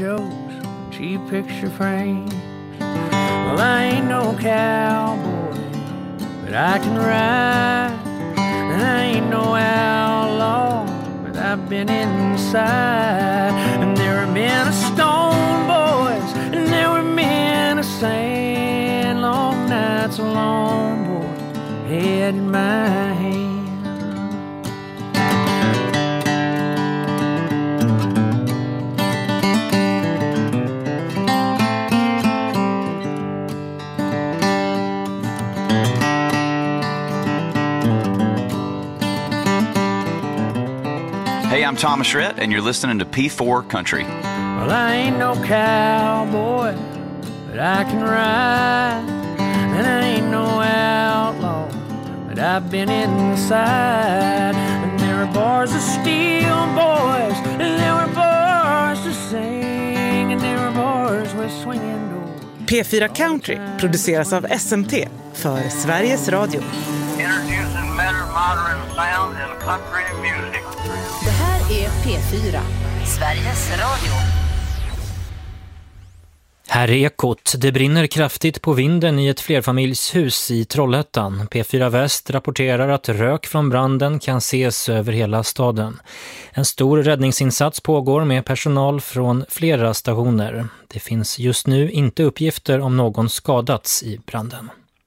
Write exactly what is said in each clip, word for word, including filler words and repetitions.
banjos, cheap picture frames. Well, I ain't no cowboy, but I can ride. And I ain't no outlaw, but I've been inside. And there have been a stone boys, and there were men a saying long nights alone, boy, head in my hand. Hey, I'm Thomas Rhett, and you're listening to P four Country. Well, I ain't no cowboy, but I can ride. And I ain't no outlaw, but I've been inside. And there are bars of steel, boys, and there were bars to sing, and there were bars with swinging doors. P fyra Country produceras av S M T för Sveriges Radio. Introducing better modern sound and country music. Det här är P fyra, Sveriges Radio. Här är Ekot. Det brinner kraftigt på vinden i ett flerfamiljshus i Trollhättan. P fyra Väst rapporterar att rök från branden kan ses över hela staden. En stor räddningsinsats pågår med personal från flera stationer. Det finns just nu inte uppgifter om någon skadats i branden.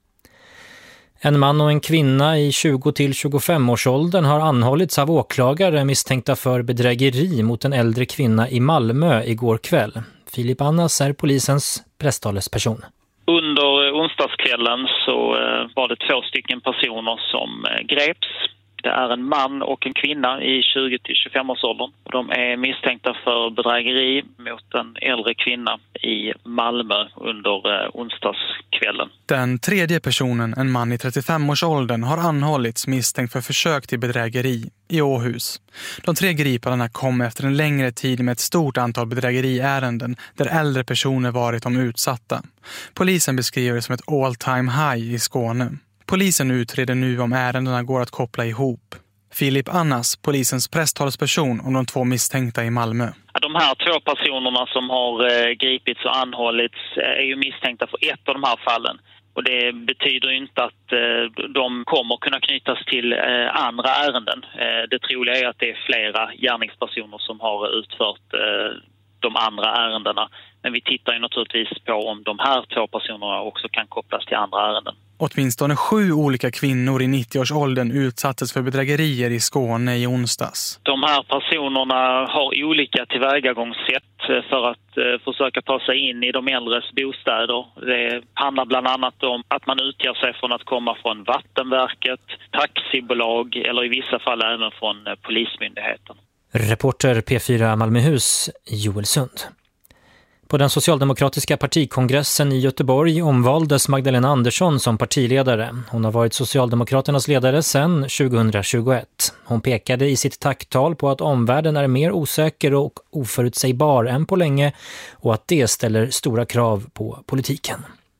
En man och en kvinna i tjugo till tjugofem års åldern har anhållits av åklagare misstänkta för bedrägeri mot en äldre kvinna i Malmö igår kväll. Filip Annas är polisens presstalesperson. Under onsdagskvällen så var det två stycken personer som greps. Det är en man och en kvinna i tjugo till tjugofem års åldern. De är misstänkta för bedrägeri mot en äldre kvinna i Malmö under onsdagskvällen. Den tredje personen, en man i trettiofem års åldern, har anhållits misstänkt för försök till bedrägeri i Åhus. De tre gripandena kom efter en längre tid med ett stort antal bedrägeriärenden där äldre personer varit de utsatta. Polisen beskriver det som ett all-time high i Skåne. Polisen utreder nu om ärendena går att koppla ihop. Filip Annas, polisens presstalesperson om de två misstänkta i Malmö. De här två personerna som har gripits och anhållits är ju misstänkta för ett av de här fallen. Och det betyder inte att de kommer kunna knytas till andra ärenden. Det troliga är att det är flera gärningspersoner som har utfört de andra ärendena. Men vi tittar ju naturligtvis på om de här två personerna också kan kopplas till andra ärenden. Åtminstone sju olika kvinnor i nittio-årsåldern utsattes för bedrägerier i Skåne i onsdags. De här personerna har olika tillvägagångssätt för att eh, försöka ta sig in i de äldres bostäder. Det handlar bland annat om att man utger sig från att komma från Vattenverket, taxibolag eller i vissa fall även från eh, polismyndigheten. Reporter P fyra Malmöhus, Joel Sund. På den socialdemokratiska partikongressen i Göteborg omvaldes Magdalena Andersson som partiledare. Hon har varit Socialdemokraternas ledare sedan tjugohundratjugoett. Hon pekade i sitt tacktal på att omvärlden är mer osäker och oförutsägbar än på länge och att det ställer stora krav på politiken.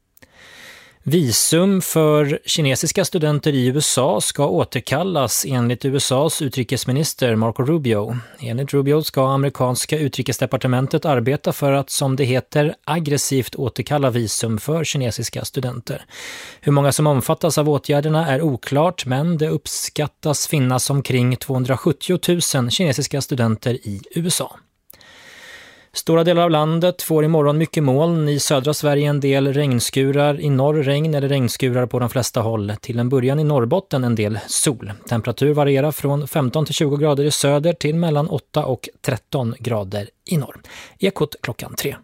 Visum för kinesiska studenter i U S A ska återkallas enligt U S A:s utrikesminister Marco Rubio. Enligt Rubio ska amerikanska utrikesdepartementet arbeta för att, som det heter, aggressivt återkalla visum för kinesiska studenter. Hur många som omfattas av åtgärderna är oklart, men det uppskattas finnas omkring tvåhundrasjuttio tusen kinesiska studenter i U S A. Stora delar av landet får imorgon mycket moln. I södra Sverige en del regnskurar, i norr regn eller regnskurar på de flesta håll. Till en början i Norrbotten en del sol. Temperatur varierar från femton till tjugo grader i söder till mellan åtta och tretton grader i norr. Ekot klockan tre.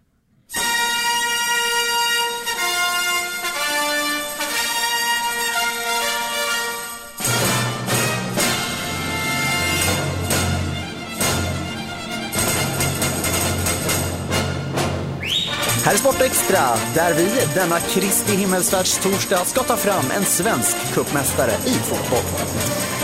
Här är Sport Extra, där vi denna Kristi himmelsfärds torsdag ska ta fram en svensk cupmästare i fotboll.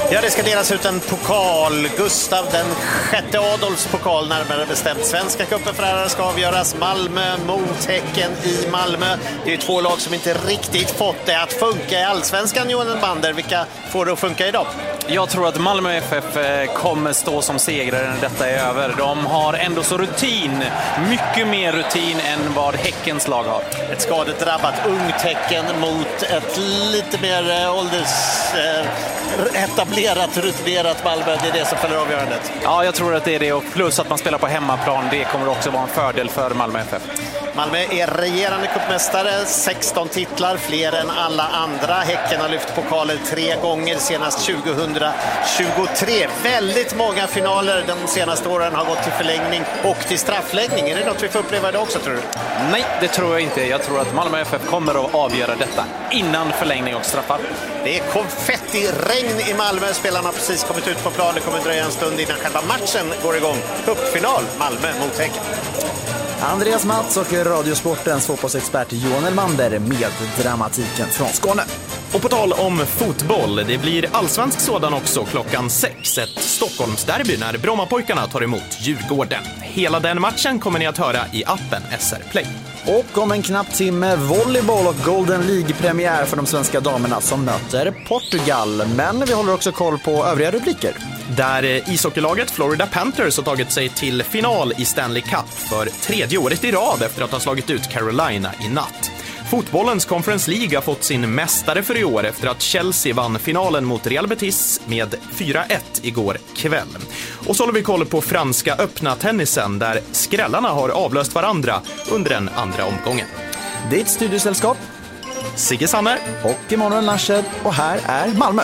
Ja, det ska delas ut en pokal. Gustav den sjätte Adolfs pokal, närmare bestämt. Svenska cupen för herrar ska avgöras. Malmö mot Häcken i Malmö. Det är två lag som inte riktigt fått det att funka i allsvenskan, Johan Bander. Vilka får det att funka idag? Jag tror att Malmö F F kommer stå som segrare när detta är över. De har ändå så rutin, mycket mer rutin än vad Häckens lag har. Ett skadedrabbat ungt Häcken mot ett lite mer ålders eh, etablerat, rutinerat Malmö. Det är det som fäller avgörandet. Ja, jag tror att det är det, och plus att man spelar på hemmaplan, det kommer också vara en fördel för Malmö F F. Malmö är regerande cupmästare, sexton titlar, fler än alla andra. Häcken har lyft pokaler tre gånger, senast tjugohundratjugotre. Väldigt många finaler de senaste åren har gått till förlängning och till straffläggning. Är det något vi får uppleva det också, tror du? Nej, det tror jag inte. Jag tror att Malmö F F kommer att avgöra detta innan förlängning och straffar. Det är konfettiregn i Malmö. Spelarna har precis kommit ut på plan. Det kommer dröja en stund innan själva matchen går igång. Cupfinal, Malmö mot Häcken. Andreas Mats och Radiosportens fotbollsexpert Johan Elmander med dramatiken från Skåne. Och på tal om fotboll, det blir allsvensk sådan också klockan sex. Ett Stockholmsderby när Brommapojkarna tar emot Djurgården. Hela den matchen kommer ni att höra i appen S R Play. Och om en knapp timme volleyboll och Golden League-premiär för de svenska damerna som möter Portugal. Men vi håller också koll på övriga rubriker. Där ishockeylaget Florida Panthers har tagit sig till final i Stanley Cup för tredje året i rad efter att ha slagit ut Carolina i natt. Fotbollens Conference League har fått sin mästare för i år efter att Chelsea vann finalen mot Real Betis med fyra ett igår kväll. Och så håller vi koll på franska öppna tennisen där skrällarna har avlöst varandra under den andra omgången. Ditt studiesällskap Sigge Sanner och Emanuel Laschet, och här är Malmö.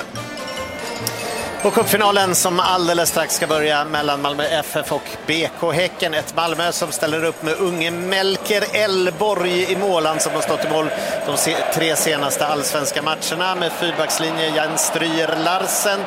Och cupfinalen som alldeles strax ska börja mellan Malmö F F och B K Häcken. Ett Malmö som ställer upp med unge Melker Elborg i målan som har stått i mål de se- tre senaste allsvenska matcherna med fyrbackslinje Jens Stryger Larsen.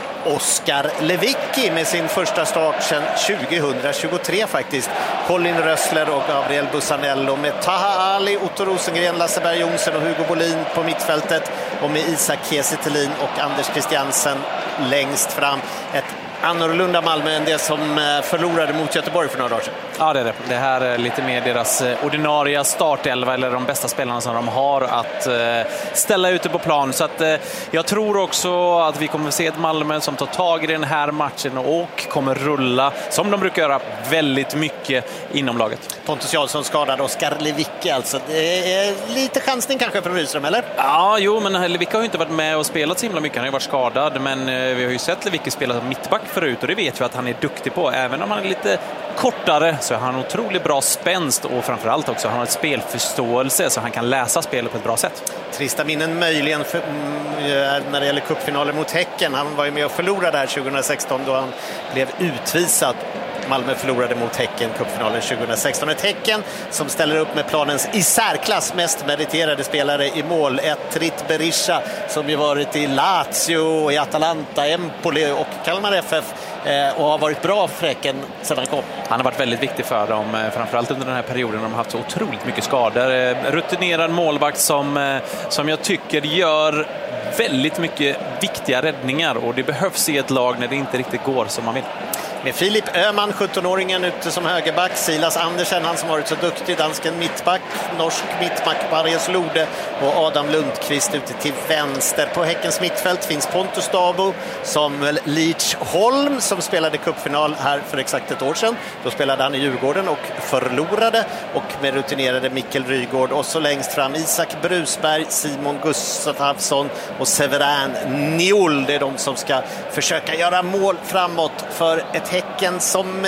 Oskar Lewicki med sin första start sedan tjugohundratjugotre faktiskt. Colin Rössler och Gabriel Bussanello med Taha Ali, Otto Rosengren, Lasse Berg Jonsson och Hugo Bolin på mittfältet, och med Isak Kiese Thelin och Anders Christiansen längst fram. Ett annorlunda Malmö än det som förlorade mot Göteborg för några år sedan. Ja, det är det. Det här är lite mer deras ordinarie startelva, eller de bästa spelarna som de har att ställa ute på plan. Så att jag tror också att vi kommer att se ett Malmö som tar tag i den här matchen och kommer rulla, som de brukar göra, väldigt mycket inom laget. Pontus Jansson skadad, Oskar Lewicki alltså. Det är lite chansning kanske från Rydström, eller? Ja, jo, men Lewicki har ju inte varit med och spelat så himla mycket. Han har ju varit skadad, men vi har ju sett Lewicki spela som mittback förut, och det vet vi att han är duktig på. Även om han är lite kortare så har han otroligt bra spänst, och framförallt också han har ett spelförståelse så han kan läsa spelet på ett bra sätt. Trista minnen möjligen för, mm, när det gäller cupfinalen mot Häcken. Han var ju med och förlorade här tjugohundrasexton då han blev utvisad. Malmö förlorade mot Häcken cupfinalen tjugohundrasexton. Ett Häcken som ställer upp med planens i särklass mest meriterade spelare i mål. Ett Rit Berisha som ju varit i Lazio, i Atalanta, Empoli och Kalmar F F eh, och har varit bra för Häcken sedan han kom. Han har varit väldigt viktig för dem, framförallt under den här perioden. De har haft så otroligt mycket skador. Rutinerad målvakt som, som jag tycker gör väldigt mycket viktiga räddningar, och det behövs i ett lag när det inte riktigt går som man vill. Med Filip Öhman, sjutton-åringen, ute som högerback. Silas Andersen, han som varit så duktig, dansken mittback. Norsk mittback Barjes Lode och Adam Lundqvist ute till vänster. På Häckens mittfält finns Pontus Dabo, Samuel Leach Holm som spelade cupfinal här för exakt ett år sedan. Då spelade han i Djurgården och förlorade, och med rutinerade Mikkel Rygård. Och så längst fram Isak Brusberg, Simon Gustafsson och Severin Niol. Det är de som ska försöka göra mål framåt för ett Häcken som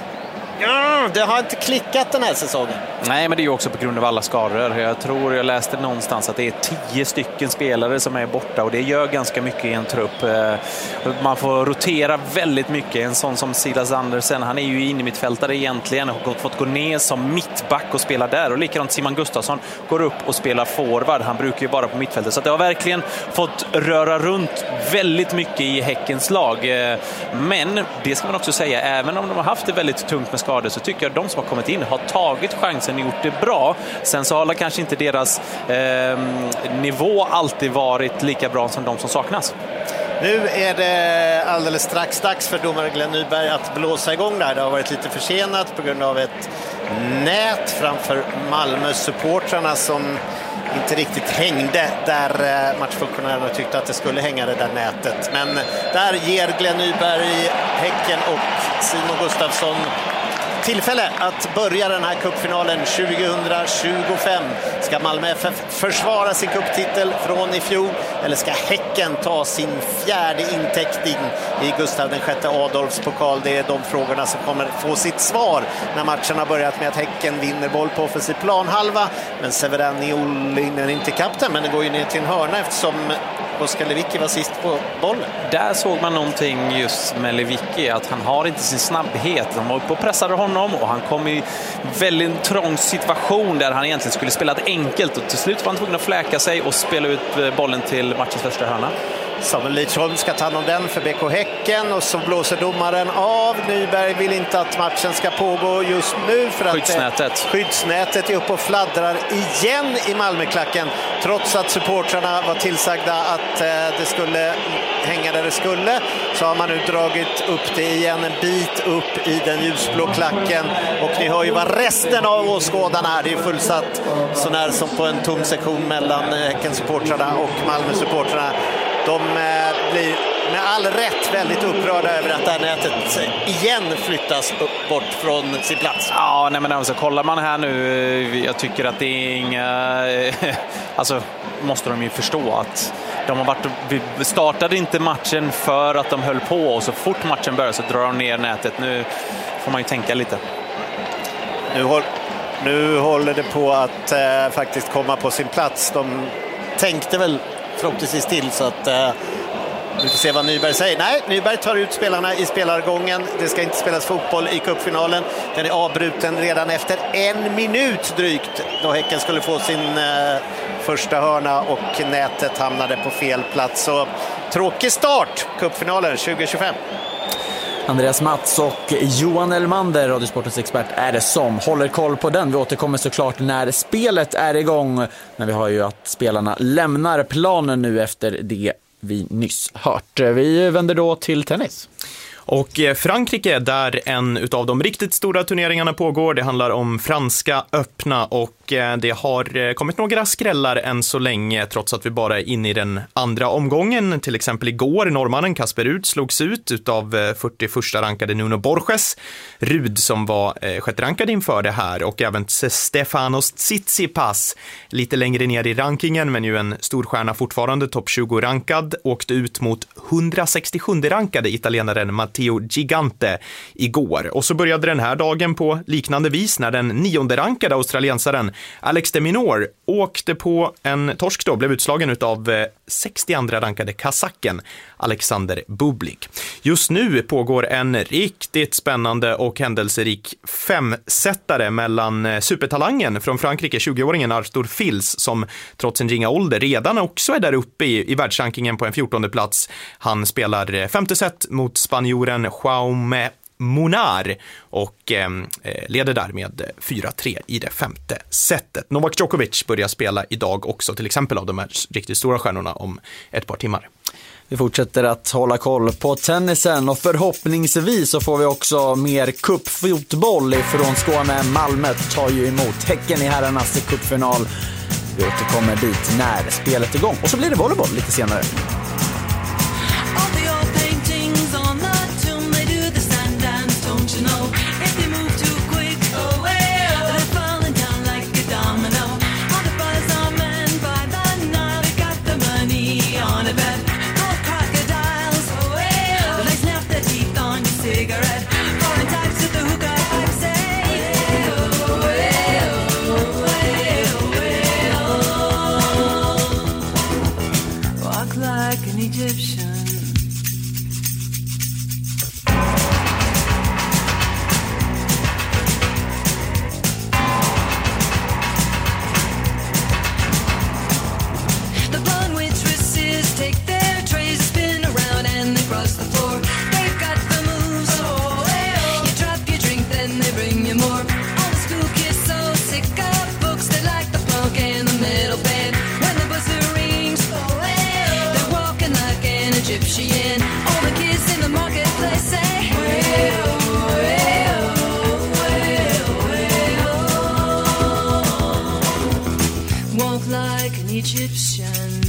ja, det har inte klickat den här säsongen. Nej, men det är ju också på grund av alla skador. Jag tror jag läste någonstans att det är tio stycken spelare som är borta, och det gör ganska mycket i en trupp. Man får rotera väldigt mycket. En sån som Silas Andersen, han är ju inne i mittfältare egentligen och har fått gå ner som mittback och spela där. Och likadant Simon Gustafsson går upp och spelar forward. Han brukar ju vara på mittfältet. Så det har verkligen fått röra runt väldigt mycket i Häckens lag. Men det ska man också säga, även om de har haft det väldigt tungt med skador, så tycker jag att de som har kommit in har tagit chansen och gjort det bra. Sen så har kanske inte deras eh, nivå alltid varit lika bra som de som saknas. Nu är det alldeles strax dags för domare Glenn Nyberg att blåsa igång där. Det har varit lite försenat på grund av ett nät framför Malmö-supportrarna som inte riktigt hängde där matchfunktionärerna tyckte att det skulle hänga det där nätet. Men där ger Glenn Nyberg, Häcken och Simon Gustafsson tillfälle att börja den här cupfinalen tjugohundratjugofem. Ska Malmö F F försvara sin cuptitel från i fjol eller ska Häcken ta sin fjärde inteckning i Gustav den sjätte Adolfs pokal? Det är de frågorna som kommer få sitt svar när matchen har börjat med att Häcken vinner boll på offensiv planhalva. Men Severin Niolin är inte kapten, men det går ju ner till en hörna eftersom Oskar Lewicki var sist på bollen. Där såg man någonting just med Lewicki, att han har inte sin snabbhet. De var uppe och pressade honom och han kom i väldigt trång situation där han egentligen skulle spela ett enkelt och till slut var han tvungen att fläka sig och spela ut bollen till matchens första hörna. Samuel Lidsholm ska ta hand om den för B K Häcken och så blåser domaren av. Nyberg vill inte att matchen ska pågå just nu för att skyddsnätet, skyddsnätet är uppe och fladdrar igen i Malmöklacken trots att supportrarna var tillsagda att eh, det skulle hänga där det skulle. Så har man nu dragit upp det igen en bit upp i den ljusblå klacken och ni hör ju vad resten av åskådarna är. Det är fullsatt så när som på en tom sektion mellan Häcken-supportrarna och Malmö-supportrarna. De blir med all rätt väldigt upprörda över att det här nätet igen flyttas upp, bort från sin plats. Ja, nej men alltså kollar man här nu, jag tycker att det är inga... Alltså måste de ju förstå att de har varit, vi startade inte matchen för att de höll på och så fort matchen börjar så drar de ner nätet. Nu får man ju tänka lite. Nu, håll, nu håller det på att eh, faktiskt komma på sin plats. De tänkte väl förhoppningsvis till så att eh, vi får se vad Nyberg säger. Nej, Nyberg tar ut spelarna i spelargången. Det ska inte spelas fotboll i cupfinalen. Den är avbruten redan efter en minut drygt då Häcken skulle få sin eh, första hörna och nätet hamnade på fel plats. Så tråkig start, cupfinalen tjugohundratjugofem. Andreas Mats och Johan Elmander, Radiosportens expert, är det som håller koll på den. Vi återkommer såklart när spelet är igång. Men vi har ju att spelarna lämnar planen nu efter det vi nyss hört. Vi vänder då till tennis. Och Frankrike, där en utav de riktigt stora turneringarna pågår. Det handlar om franska öppna och det har kommit några skrällar än så länge trots att vi bara är inne i den andra omgången. Till exempel igår, norrmannen Kasper Ruud slogs ut utav fyrtioförsta rankade Nuno Borges. Ruud som var sjätte rankad inför det här och även Stefanos Tsitsipas lite längre ner i rankingen men ju en stor stjärna fortfarande, topp tjugo rankad, åkte ut mot hundrasextiosju rankade italienaren Matteo Gigante igår. Och så började den här dagen på liknande vis när den nionde rankade australiensaren Alex de Minaur åkte på en torsk då, blev utslagen utav sextioandra rankade kazaken Alexander Bublik. Just nu pågår en riktigt spännande och händelserik femsättare mellan supertalangen från Frankrike, tjugoåringen Arthur Fils, som trots sin ringa ålder redan också är där uppe i, i världsrankingen på en fjortonde plats. Han spelar femte set mot spanjoren Jaume Munar och eh, leder där med fyra tre i det femte setet. Novak Djokovic börjar spela idag också, till exempel av de här riktigt stora stjärnorna om ett par timmar. Vi fortsätter att hålla koll på tennisen och förhoppningsvis så får vi också mer cupfotboll ifrån Skåne. Malmö tar ju emot Häcken i herrarnas cupfinal. Vi återkommer dit när spelet är igång och så blir det volleyboll lite senare. Like walk like an Egyptian.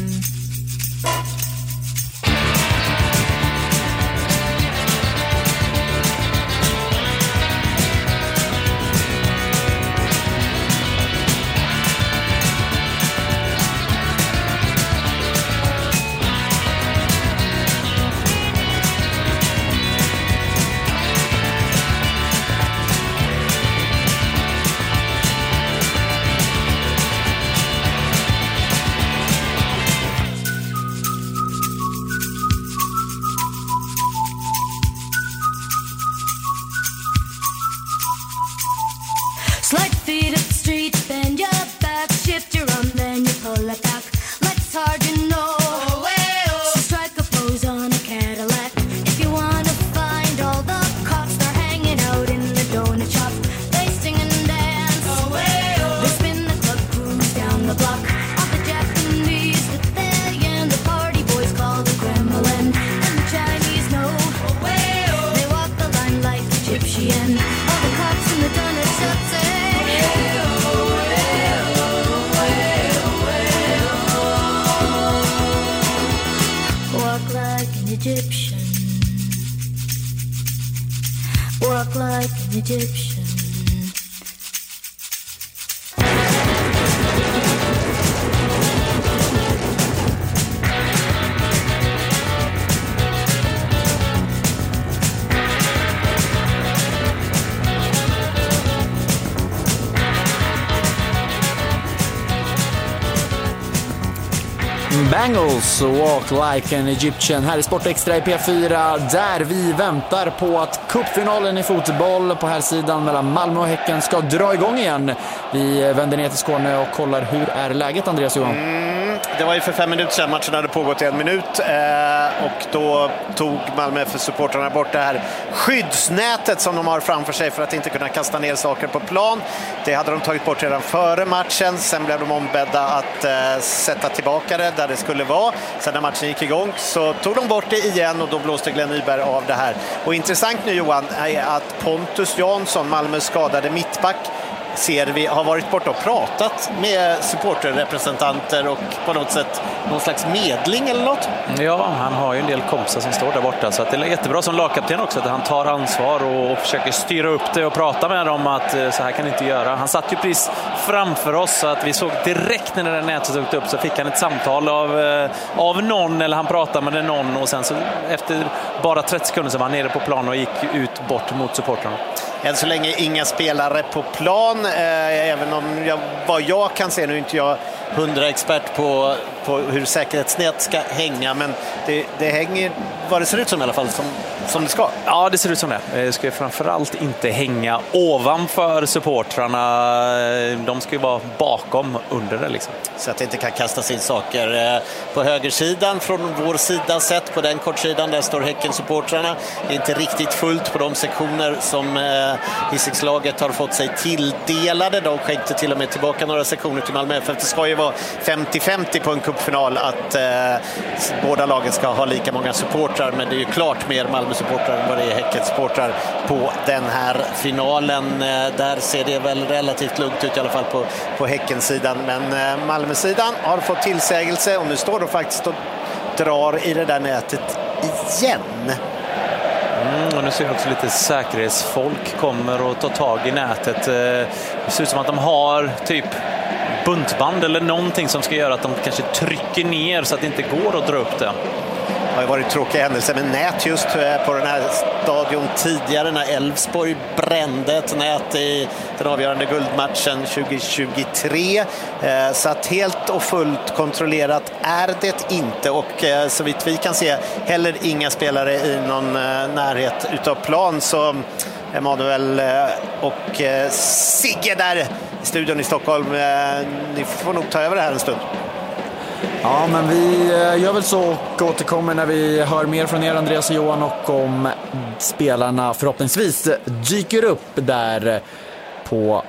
Bengals Walk Like an Egyptian här i Sport Extra i P fyra, där vi väntar på att cupfinalen i fotboll på här sidan mellan Malmö och Häcken ska dra igång igen. Vi vänder ner till Skåne och kollar hur är läget, Andreas Johan? Mm, det var ju för fem minuter sedan, matchen hade pågått i en minut eh, och då tog Malmö F F-supportrarna bort det här skyddsnätet som de har framför sig för att inte kunna kasta ner saker på plan. Det hade de tagit bort redan före matchen, sen blev de ombedda att eh, sätta tillbaka det där det skulle vara. Sen när matchen gick igång så tog de bort det igen och då blåste Glenn Nyberg av det här. Och intressant nu, Johan, är att Pontus Jansson, Malmös skadade mittback, ser vi har varit borta och pratat med supporterrepresentanter och på något sätt någon slags medling eller något. Ja, han har ju en del kompisar som står där borta, så att det är jättebra som lagkapten också att han tar ansvar och försöker styra upp det och prata med dem att så här kan inte göra. Han satt ju precis framför oss så att vi såg direkt när det där nätet tog upp så fick han ett samtal av, av någon, eller han pratade med någon och sen så efter bara trettio sekunder så var han nere på plan och gick ut bort mot supportrarna. Än så länge inga spelare på plan, eh, även om jag, vad jag kan se, nu är inte jag hundra expert på, på hur säkerhetsnät ska hänga, men det, det hänger vad det ser ut som i alla fall, som, som det ska. Ja, det ser ut som det. Det ska ju framförallt inte hänga ovanför supportrarna. De ska ju vara bakom, under det liksom. Så att det inte kan kastas in saker på högersidan. Från vår sida sett, på den kortsidan, där står Häcken-supportrarna. Det är inte riktigt fullt på de sektioner som eh, Hisingslaget har fått sig tilldelade. De skänkte till och med tillbaka några sektioner till Malmö F F. Det ska ju vara femtio femtio på en cupfinal att eh, båda lagen ska ha lika många supportrar, men det är ju klart mer Malmö-supportrar än vad det är Häcken-supportrar på den här finalen. Eh, där ser det väl relativt lugnt ut i alla fall på, på Häcken-sidan, men eh, Malmö-sidan har fått tillsägelse och nu står de faktiskt och drar i det där nätet igen. Mm, och nu ser vi också lite säkerhetsfolk kommer och tar tag i nätet. Det ser ut som att de har typ buntband eller någonting som ska göra att de kanske trycker ner så att det inte går att dra upp det. Det har varit tråkiga händelser med nät just på den här stadion tidigare när Elfsborg brände ett nät i den avgörande guldmatchen tjugo tjugotre. Så att helt och fullt kontrollerat är det inte, och så vitt vi kan se heller inga spelare i någon närhet utav plan. Så Emanuel och Sigge där i studion i Stockholm, ni får nog ta över det här en stund. Ja, men vi gör väl så och återkommer när vi hör mer från er, Andreas och Johan, och om spelarna förhoppningsvis dyker upp där på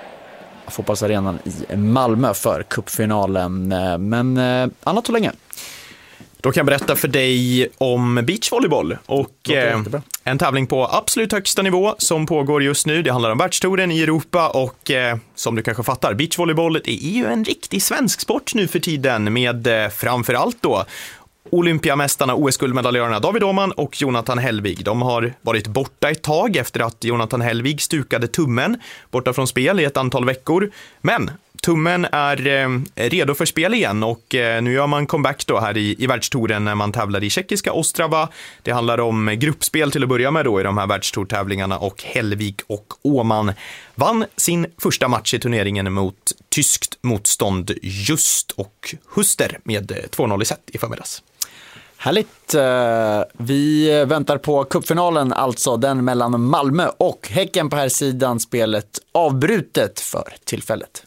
fotbollsarenan i Malmö för cupfinalen. Men annat så länge. Då kan jag berätta för dig om beachvolleyboll och eh, en tävling på absolut högsta nivå som pågår just nu. Det handlar om världstouren i Europa och eh, som du kanske fattar, beachvolleyboll är ju en riktig svensk sport nu för tiden med eh, framförallt då Olympiamästarna, O S-guldmedaljörerna David Åhman och Jonathan Hellwig. De har varit borta ett tag efter att Jonathan Hellwig stukade tummen borta från spel i ett antal veckor. Men tummen är eh, redo för spel igen och eh, nu gör man comeback då här i, i världstouren när man tävlar i tjeckiska Ostrava. Det handlar om gruppspel till att börja med då i de här världstourtävlingarna och Hellwig och Åhman vann sin första match i turneringen mot tyskt motstånd Just och Huster med två noll i set i förmiddags. Härligt. Vi väntar på cupfinalen, alltså den mellan Malmö och Häcken på här sidan, spelet avbrutet för tillfället.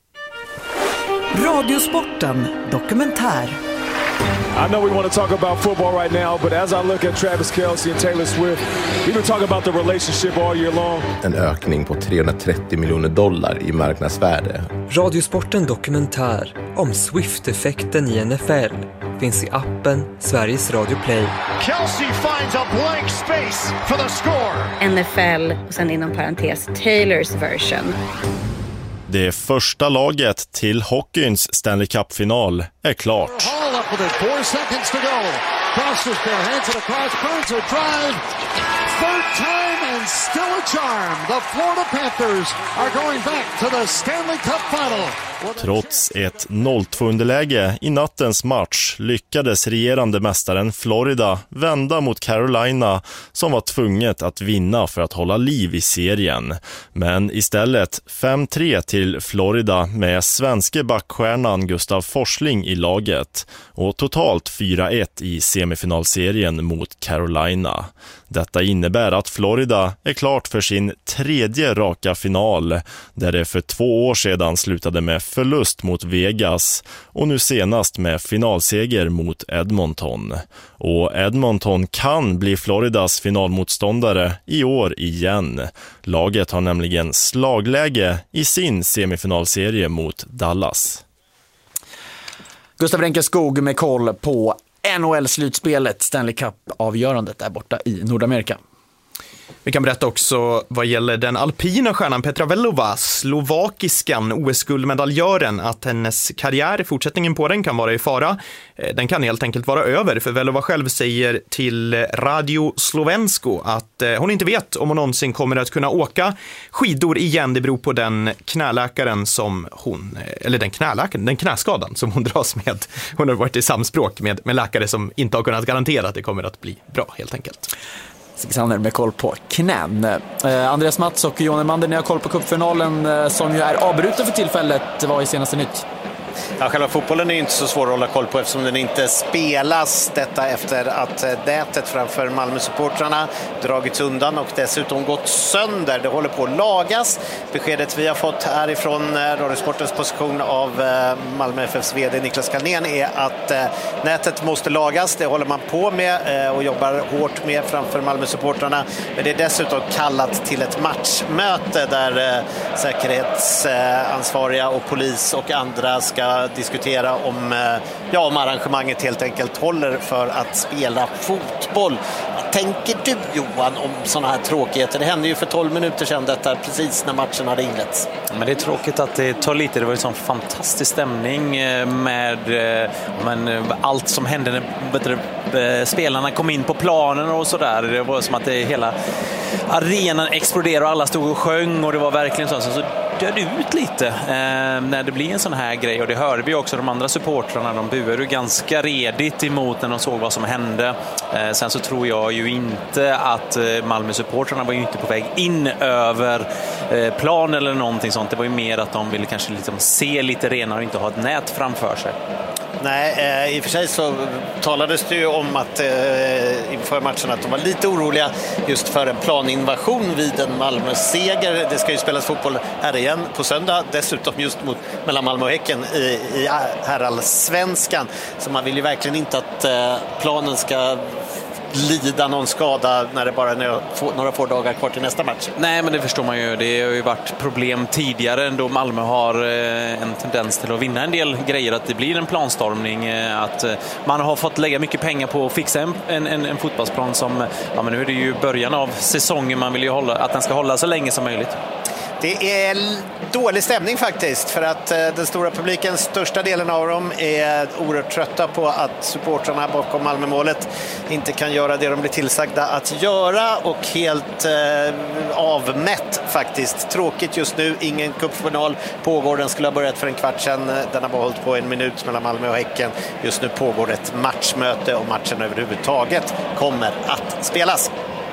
Radiosporten dokumentär. I know we want to talk about football right now, but as I look at Travis Kelce and Taylor Swift, we've been talking about the relationship all year long. En ökning på trehundratrettio miljoner dollar i marknadsvärde. Radiosporten dokumentär om Swift-effekten i N F L finns i appen Sveriges Radio Play. Kelce finds a blank space for the score. N F L och sen inom parentes Taylors version. Det första laget till hockeyns Stanley Cup-final är klart. Third time and still a charm. The Florida Panthers are going back to the Stanley Cup final. Trots ett noll två underläge i nattens match lyckades regerande mästaren Florida vända mot Carolina som var tvunget att vinna för att hålla liv i serien. Men istället fem tre till Florida med svenske backstjärnan Gustav Forsling i laget och totalt fyra ett i semifinalserien mot Carolina. Detta innebär att Florida är klart för sin tredje raka final där det för två år sedan slutade med förlust mot Vegas och nu senast med finalseger mot Edmonton. Och Edmonton kan bli Floridas finalmotståndare i år igen. Laget har nämligen slagläge i sin semifinalserie mot Dallas. Gustav Renkeskog med koll på N H L-slutspelet, Stanley Cup-avgörandet där borta i Nordamerika. Vi kan berätta också vad gäller den alpina stjärnan Petra Vlhova, slovakiskan O S-guldmedaljören, att hennes karriär, fortsättningen på den kan vara i fara. Den kan helt enkelt vara över, för Vlhova själv säger till Radio Slovensko att hon inte vet om hon någonsin kommer att kunna åka skidor igen. Det beror på den knäläkaren som hon, eller den knäläkaren, den knäskadan som hon dras med. Hon har varit i samspråk med, med läkare som inte har kunnat garantera att det kommer att bli bra helt enkelt. Alexander med koll på knän. Eh, Andreas Mats och Johan Elmander, ni har koll på cupfinalen eh, som ju är avbruten för tillfället. Vad är senaste nytt? Ja, själva fotbollen är ju inte så svår att hålla koll på eftersom den inte spelas. Detta efter att nätet framför Malmö-supportrarna dragits undan och dessutom gått sönder. Det håller på att lagas. Beskedet vi har fått härifrån Radiosportens position av Malmö F F:s vd Niklas Carlén är att nätet måste lagas. Det håller man på med och jobbar hårt med framför Malmö-supportrarna. Men det är dessutom kallat till ett matchmöte där säkerhetsansvariga och polis och andra ska diskutera om, ja, om arrangemanget helt enkelt håller för att spela fotboll. Vad tänker du, Johan, om sådana här tråkigheter? Det hände ju för tolv minuter sedan detta, precis när matchen hade inletts. Men det är tråkigt att det tar lite. Det var ju en sån fantastisk stämning med men, allt som hände när spelarna kom in på planen och sådär. Det var som att det, hela arenan exploderade och alla stod och sjöng och det var verkligen så. så död ut lite eh, när det blir en sån här grej, och det hörde vi också de andra supportrarna, de buade ganska redigt emot när de såg vad som hände. Eh, sen så tror jag ju inte att Malmö-supportrarna var ju inte på väg in över eh, plan eller någonting sånt. Det var ju mer att de ville kanske liksom se lite renare och inte ha ett nät framför sig. Nej, eh, i och för sig så talades det ju om att eh, inför matchen att de var lite oroliga just för en planinvasion vid en Malmö-seger. Det ska ju spelas fotboll här igen på söndag, dessutom just mot, mellan Malmö och Häcken i, i herrallsvenskan. Så man vill ju verkligen inte att eh, planen ska lida någon skada när det bara är några få dagar kvar till nästa match. Nej, men det förstår man ju. Det har ju varit problem tidigare då Malmö har en tendens till att vinna en del grejer, att det blir en planstormning, att man har fått lägga mycket pengar på att fixa en, en, en fotbollsplan som, ja men nu är det ju början av säsongen, man vill ju hålla, att den ska hålla så länge som möjligt. Det är dålig stämning faktiskt, för att den stora publiken, största delen av dem, är oerhört trötta på att supportrarna bakom Malmömålet inte kan göra det de blir tillsagda att göra, och helt eh, avmätt faktiskt. Tråkigt just nu, ingen cupfinal pågår, den skulle ha börjat för en kvart sedan, den har bara hållit på en minut mellan Malmö och Häcken. Just nu pågår ett matchmöte och matchen överhuvudtaget kommer att spelas.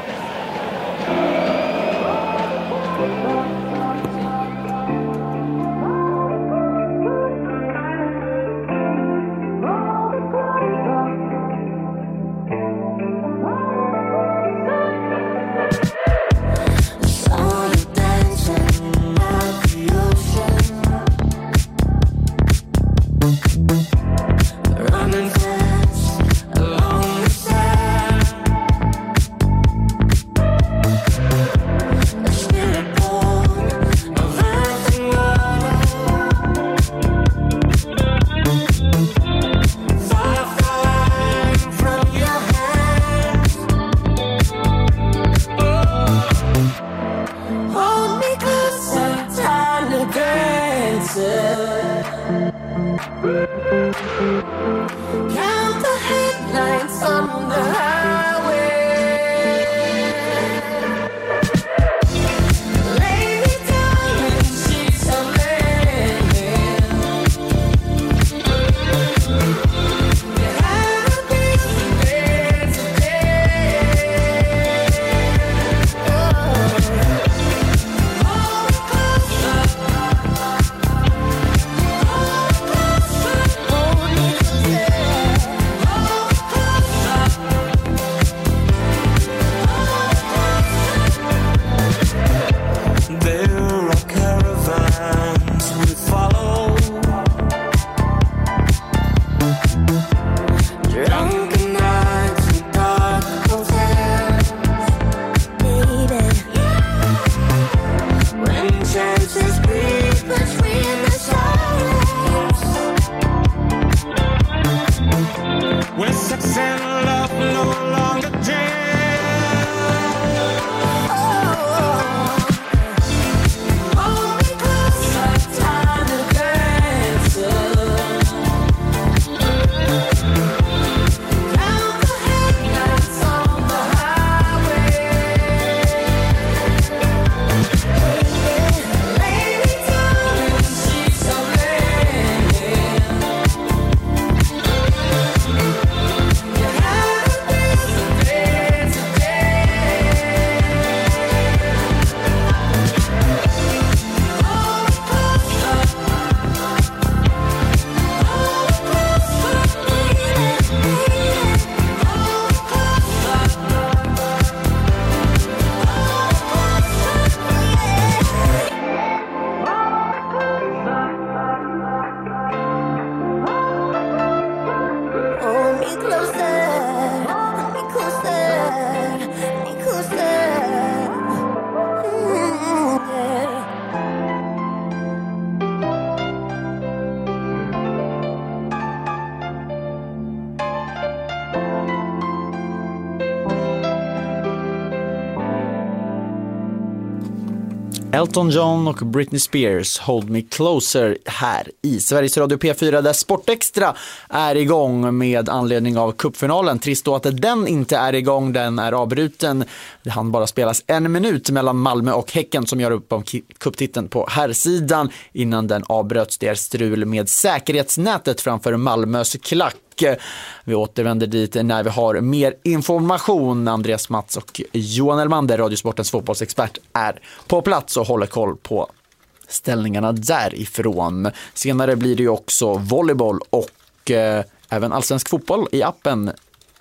Elton John och Britney Spears, Hold Me Closer, här i Sveriges Radio P fyra, där Sportextra är igång med anledning av cupfinalen. Trist då att den inte är igång, den är avbruten. Det hann bara spelas en minut mellan Malmö och Häcken som gör upp om cuptiteln på herrsidan innan den avbröts. Det är strul med säkerhetsnätet framför Malmös klack. Vi återvänder dit när vi har mer information. Andreas Mats och Johan Elmander, Radiosportens fotbollsexpert, är på plats och håller koll på ställningarna därifrån. Senare blir det ju också volleyboll och eh, även allsvensk fotboll i appen.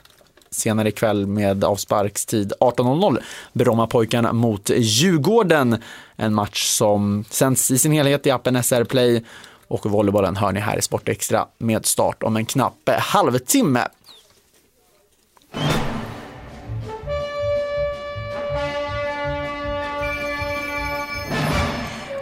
Senare ikväll med avsparkstid arton noll noll. Brommapojkarna mot Djurgården. En match som sänds i sin helhet i appen S R Play. Och volleybollen hör ni här i Sportextra med start om en knapp halvtimme.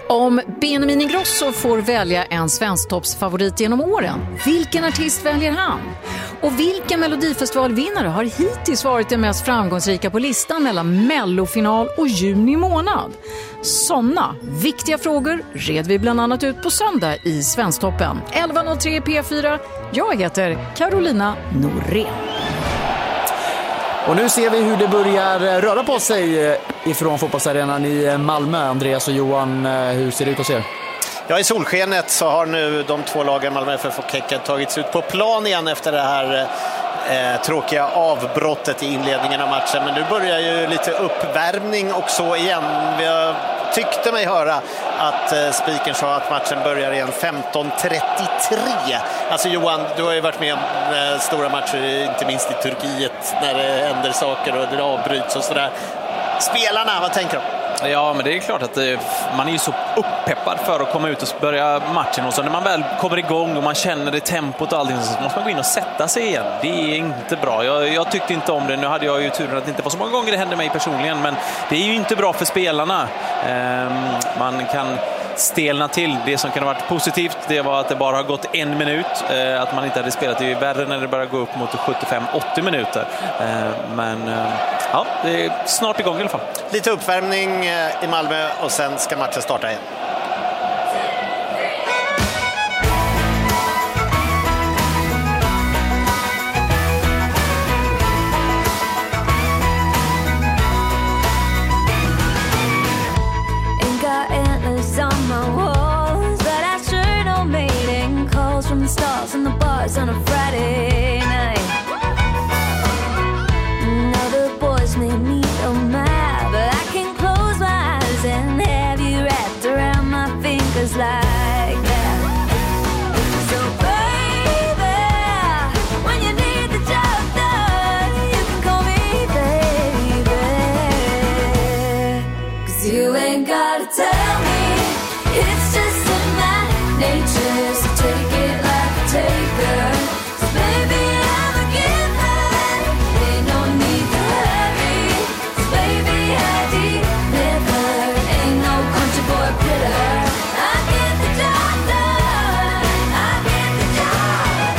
Om Benjamin Ingrosso får välja en svensktoppsfavorit genom åren, vilken artist väljer han? Och vilken melodifestivalvinnare har hittills varit den mest framgångsrika på listan mellan mellofinal och juni månad? Såna viktiga frågor red vi bland annat ut på söndag i Svensktoppen. elva noll tre P fyra. Jag heter Carolina Norén. Och nu ser vi hur det börjar röra på sig ifrån fotbollsarenan i Malmö. Andreas och Johan, hur ser det ut hos er? Ja, i solskenet så har nu de två lagen Malmö F F och Häcken tagits ut på plan igen efter det här eh, tråkiga avbrottet i inledningen av matchen. Men nu börjar ju lite uppvärmning och så igen. Vi tyckte mig höra att eh, spiken sa att matchen börjar igen femton trettiotre. Alltså Johan, du har ju varit med om eh, stora matcher, inte minst i Turkiet, när det händer saker och det avbryts och sådär. Spelarna, vad tänker du? Ja, men det är klart att det, man är ju så uppeppad för att komma ut och börja matchen. Och så när man väl kommer igång och man känner det tempot och allting, så måste man gå in och sätta sig igen. Det är inte bra. Jag, jag tyckte inte om det. Nu hade jag ju turen att det inte var så många gånger det hände mig personligen. Men det är ju inte bra för spelarna. Ehm, man kan stelna till. Det som kan ha varit positivt, det var att det bara har gått en minut. Eh, att man inte hade spelat. Det är ju värre när det börjar gå upp mot sjuttiofem åttio minuter. Eh, men eh, ja, det är snart igång i alla fall. Lite uppvärmning i Malmö och sen ska matchen starta igen. Stars and the bars on a Friday night. Now the boys may meet on my, but I can close my eyes and have you wrapped around my fingers like that. So baby, when you need the job done, you can call me baby. 'Cause you ain't gotta tell me, it's just in my nature, so take it like a taker. So baby, I'm a giver, ain't no need to hurry. So baby, I deliver, ain't no country boy critter. I get the job done, I get the job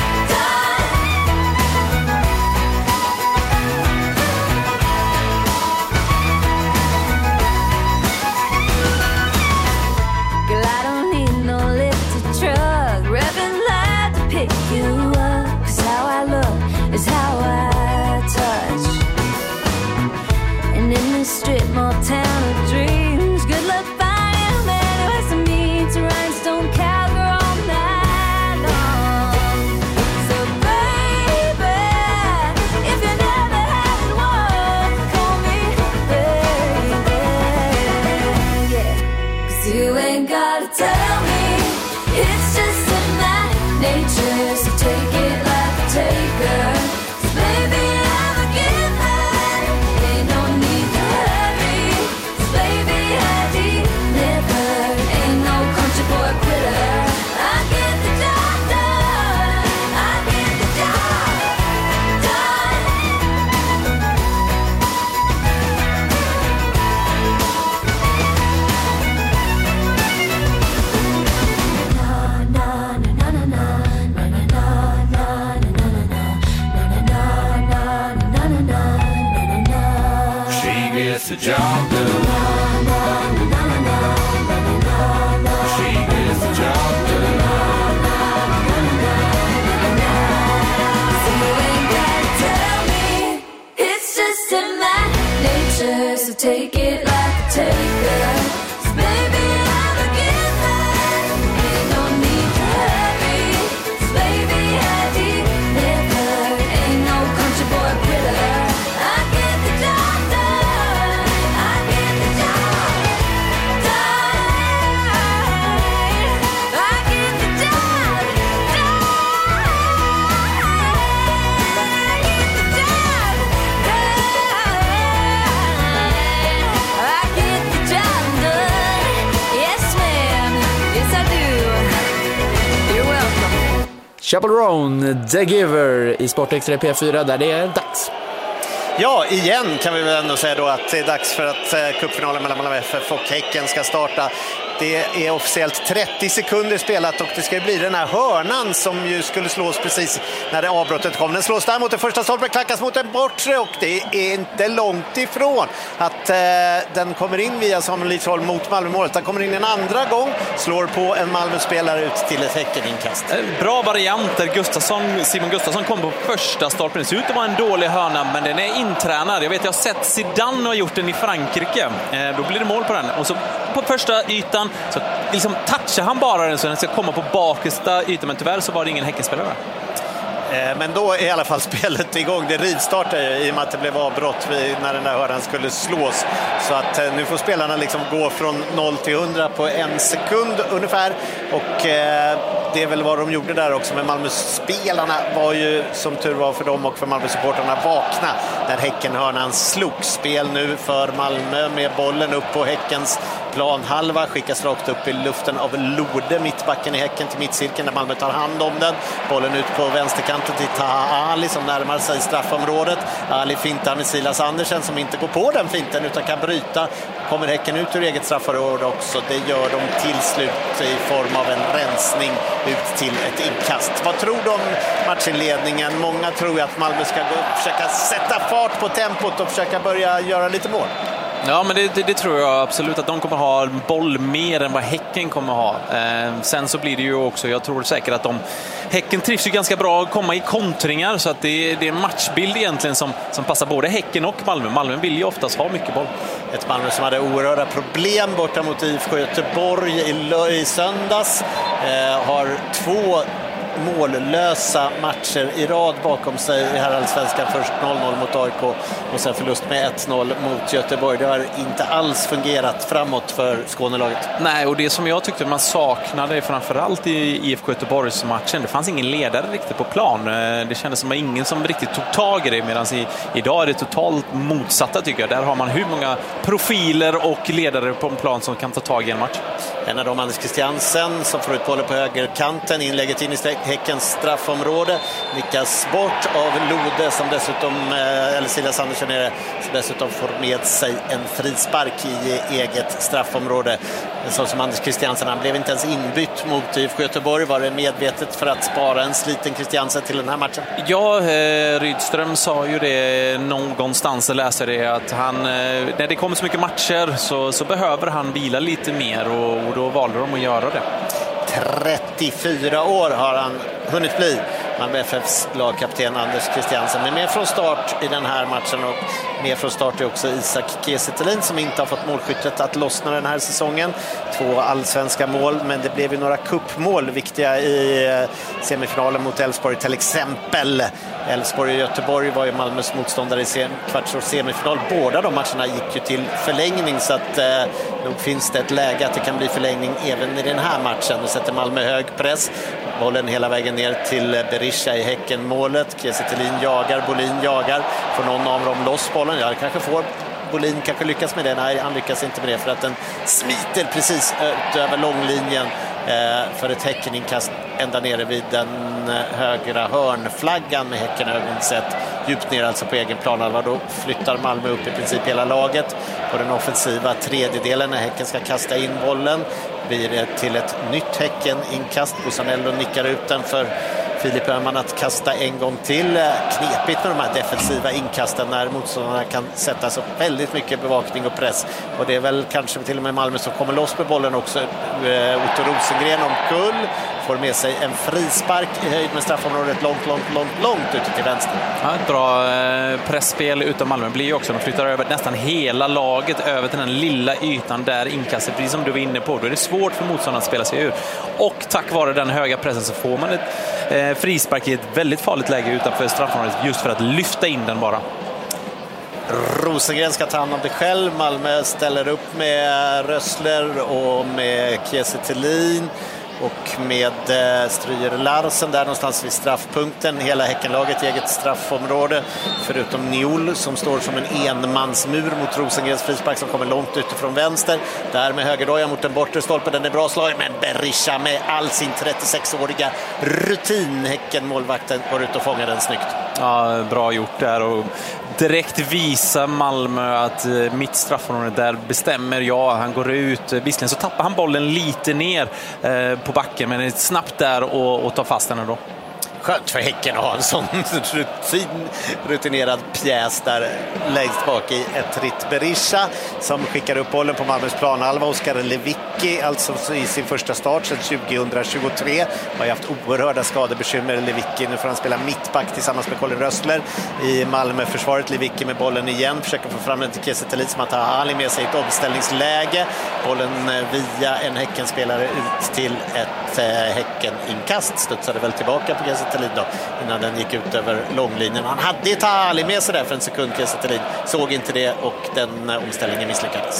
Girl, I don't need no lifted truck, revving loud to pick you up. 'Cause how I look is how I touch. And in this strip mall town of dreams, good luck finding a man who has to meet to rhinestone cowgirl all night long. So baby, if you never had one, call me baby. Yeah. 'Cause you ain't gotta tell me, it's just in my nature, so take it like a taker. 'Cause baby, I'm a giver, ain't no need to hurry. 'Cause baby, I deliver, ain't no country boy critter. I get the job done, I get the job done. She gets the job done. She gets the job done. So you ain't gotta tell me, it's just in my nature, so take it like a taker. 'Cause baby, I'm a giver, ain't no need to hurry. 'Cause baby, I deliver, ain't no country boy critter. I get the job done, I get the job done. I get the job Chapel Roan, The Giver i Sportextra P fyra där det är dags. Ja, igen kan vi väl ändå säga då att det är dags för att eh, cupfinalen mellan Malmö F F och Häcken ska starta. Det är officiellt trettio sekunder spelat och det ska bli den här hörnan som ju skulle slås precis när det avbrottet kom. Den slås där mot den första stolpen, klackas mot den bortre och det är inte långt ifrån att eh, den kommer in via Samuel Lidsholm mot Malmö-målet. Den kommer in en andra gång, slår på en Malmö-spelare ut till ett Häcken-inkast. Bra varianter. Gustafsson, Simon Gustafsson kom på första stolpen. Det ser ut att vara en dålig hörna, men den är intränad. Jag vet, jag har sett Zidane har gjort den i Frankrike. Eh, då blir det mål på den. Och så på första ytan så liksom touchar han bara den så den ska komma på bakersta ytan, men tyvärr så var det ingen Häckenspelare. Men då är i alla fall spelet igång. Det rivstartar ju i och med att det blev avbrott när den där hörnan skulle slås. Så att nu får spelarna liksom gå från noll till hundra på en sekund ungefär. Och eh, det är väl vad de gjorde där också. Men Malmö-spelarna var ju som tur var för dem och för Malmö-supporterna vakna när Häcken-hörnan slog. Spel nu för Malmö med bollen upp på Häckens planhalva. Skickas rakt upp i luften av Lode, mittbacken i Häcken, till mittcirkeln där Malmö tar hand om den. Bollen ut på vänsterkanten till Taha Ali som närmar sig straffområdet. Ali fintar med Silas Andersen som inte går på den finten utan kan bryta. Kommer Häcken ut ur eget straffområde också. Det gör de till slut i form av en rensning ut till ett inkast. Vad tror du om matchinledningen? Många tror att Malmö ska gå och försöka sätta fart på tempot och försöka börja göra lite mål. Ja, men det, det, det tror jag absolut att de kommer ha boll mer än vad Häcken kommer ha. Eh, sen så blir det ju också, jag tror säkert att de Häcken trivs ju ganska bra att komma i kontringar, så att det, det är en matchbild egentligen som, som passar både Häcken och Malmö. Malmö vill ju oftast ha mycket boll. Ett Malmö som hade oerhörda problem borta mot I F K Göteborg i, i söndags. Eh, har två mållösa matcher i rad bakom sig i herrallsvenskan. Först noll noll mot A I K och sen förlust med ett noll mot Göteborg. Det har inte alls fungerat framåt för Skånelaget. Nej, och det som jag tyckte man saknade framförallt i I F K Göteborgs matchen, det fanns ingen ledare riktigt på plan. Det kändes som att ingen som riktigt tog tag i det, medan i, idag är det totalt motsatta tycker jag. Där har man hur många profiler och ledare på en plan som kan ta tag i en match. En av dem, Anders Christiansen, som får ut bollen på högerkanten. Inlägget in i Häckens straffområde. Nickas bort av Lode som dessutom, eller Silas Andersen är det, som dessutom får med sig en frispark i eget straffområde. Så som Anders Christiansen, han blev inte ens inbytt mot I F K Göteborg. Var det medvetet för att spara en sliten Christiansen till den här matchen? Ja, eh, Rydström sa ju det någonstans, jag läser det, att han, eh, när det kommer så mycket matcher så, så behöver han vila lite mer och, och då valde de att göra det. trettiofyra år har han hunnit bli, Malmö F F:s lagkapten Anders Christiansen. Men med från start i den här matchen, och med från start är också Isak Kiese Thelin som inte har fått målskyttet att lossna den här säsongen. Två allsvenska mål, men det blev ju några kuppmål viktiga i semifinalen mot Elfsborg till exempel. Elfsborg och Göteborg var ju Malmös motståndare i sem- kvarts och semifinal. Båda de matcherna gick ju till förlängning, så att eh, nog finns det ett läge att det kan bli förlängning även i den här matchen. Nu sätter Malmö hög press. Bollen hela vägen ner till Berisha i Häcken-målet. Kiese Thelin jagar, Bolin jagar. Får någon av dem loss bollen? Ja, det kanske får. Bolin kanske lyckas med det. Nej, han lyckas inte med det för att den smiter precis ut över långlinjen eh, för ett Häckeninkast ända nere vid den högra hörnflaggan med Häcken ögonsett. Djupt ner alltså på egen planhalva. Då flyttar Malmö upp i princip hela laget på den offensiva tredjedelen när Häcken ska kasta in bollen. Blir det till ett nytt Häcken-inkast. Bosanello nickar ut den för Filip Öhman att kasta en gång till. Knepigt med de här defensiva inkasten när motståndarna kan sätta så väldigt mycket bevakning och press. Och det är väl kanske till och med Malmö som kommer loss med bollen också. Otto Rosengren omkull. Får med sig en frispark i höjd med straffområdet långt, långt, långt, långt ute till vänster. Ja, ett bra eh, pressspel utan Malmö blir ju också. De flyttar över nästan hela laget över till den lilla ytan där inkastet, precis som du var inne på. Då är det svårt för motståndarna att spela sig ur. Och tack vare den höga pressen så får man ett eh, frispark i ett väldigt farligt läge utanför straffområdet just för att lyfta in den bara. Rosengren ska ta hand om det själv. Malmö ställer upp med Rössler och med Kiese Thelin och med eh, Stryger Larsen där någonstans vid straffpunkten. Hela Häckenlaget i eget straffområde förutom Niol som står som en enmansmur mot Rosengrens frispark som kommer långt utifrån vänster. Där med högerdoja mot den bortre stolpen. Den är bra slagen, men Berisha med all sin trettiosexåriga rutin. Häcken målvakten går ut och fångar den snyggt. Ja, bra gjort där och direkt visa Malmö att mitt straffområde där bestämmer jag. Han går ut, visserligen så tappar han bollen lite ner eh, på backen, men är snabbt där och, och tar fast den då. Skönt för Häcken att ha en sån rutin, rutinerad pjäs där längst bak i ett Ritt Berisha som skickar upp bollen på Malmös planhalva. Oskar Lewicki, alltså i sin första start sedan tjugohundratjugotre, har haft oerhörda skadebekymmer. Lewicki, nu får han spela mittback tillsammans med Colin Rössler i Malmö-försvaret. Lewicki med bollen igen, försöker få fram den till Kiese Thelin som har Tahali med sig i ett omställningsläge. Bollen via en Häckenspelare ut till ett eh, Häcken-inkast, studsade väl tillbaka på Kiese Thelin då, innan den gick ut över långlinjen. Han hade Tahali med sig där för en sekund. Kiese Thelin såg inte det och den eh, omställningen misslyckades.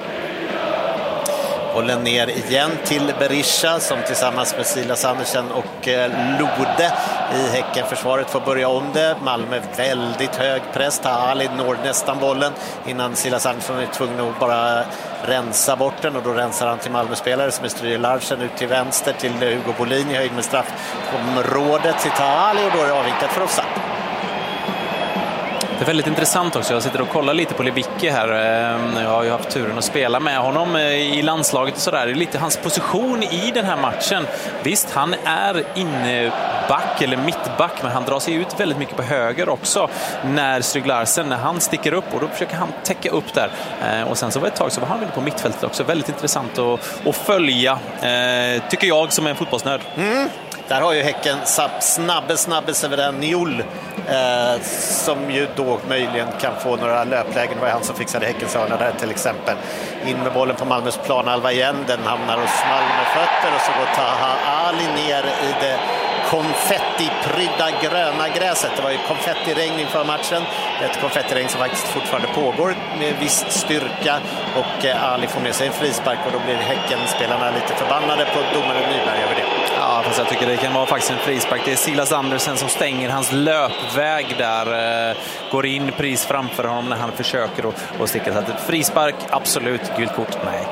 Bollen ner igen till Berisha som tillsammans med Silas Andersen och eh, Lode i Häckenförsvaret får börja om det. Malmö väldigt hög press. Tahali når nästan bollen innan Silas Andersson är tvungen att bara rensa bort den, och då rensar han till Malmö-spelare som är Stryger Larsen ut till vänster till Hugo Bolin i höjd med straffområdet till Tahali, och då är det avvinkat för offside. Det är väldigt intressant också. Jag sitter och kollar lite på Lewicki här. Jag har ju haft turen att spela med honom i landslaget och sådär. Det är lite hans position i den här matchen. Visst, han är inneback eller mittback, men han drar sig ut väldigt mycket på höger också när Stryger Larsen, när han sticker upp, och då försöker han täcka upp där. Och sen så var ett tag så var han väl på mittfältet också. Väldigt intressant att, att följa, tycker jag som är en fotbollsnörd. Mm. Där har ju Häcken snabbe, snabbe Severin Njol eh, som ju då möjligen kan få några löplägen. Det var han som fixade Häckens hörna där till exempel. In med bollen på Malmös planhalva igen. Den hamnar hos Malmö-fötter och så går Taha Ali ner i det konfettiprydda gröna gräset. Det var ju konfettiregn inför matchen. Ett konfettiregn som faktiskt fortfarande pågår med viss styrka, och eh, Ali får med sig en frispark, och då blir Häcken-spelarna lite förbannade på domaren Nyberg över det. Ja, fast jag tycker det kan vara faktiskt en frispark. Det är Silas Andersen som stänger hans löpväg där. Eh, går in pris framför honom när han försöker att, att sticka. Så att frispark, absolut. Gult kort, nej.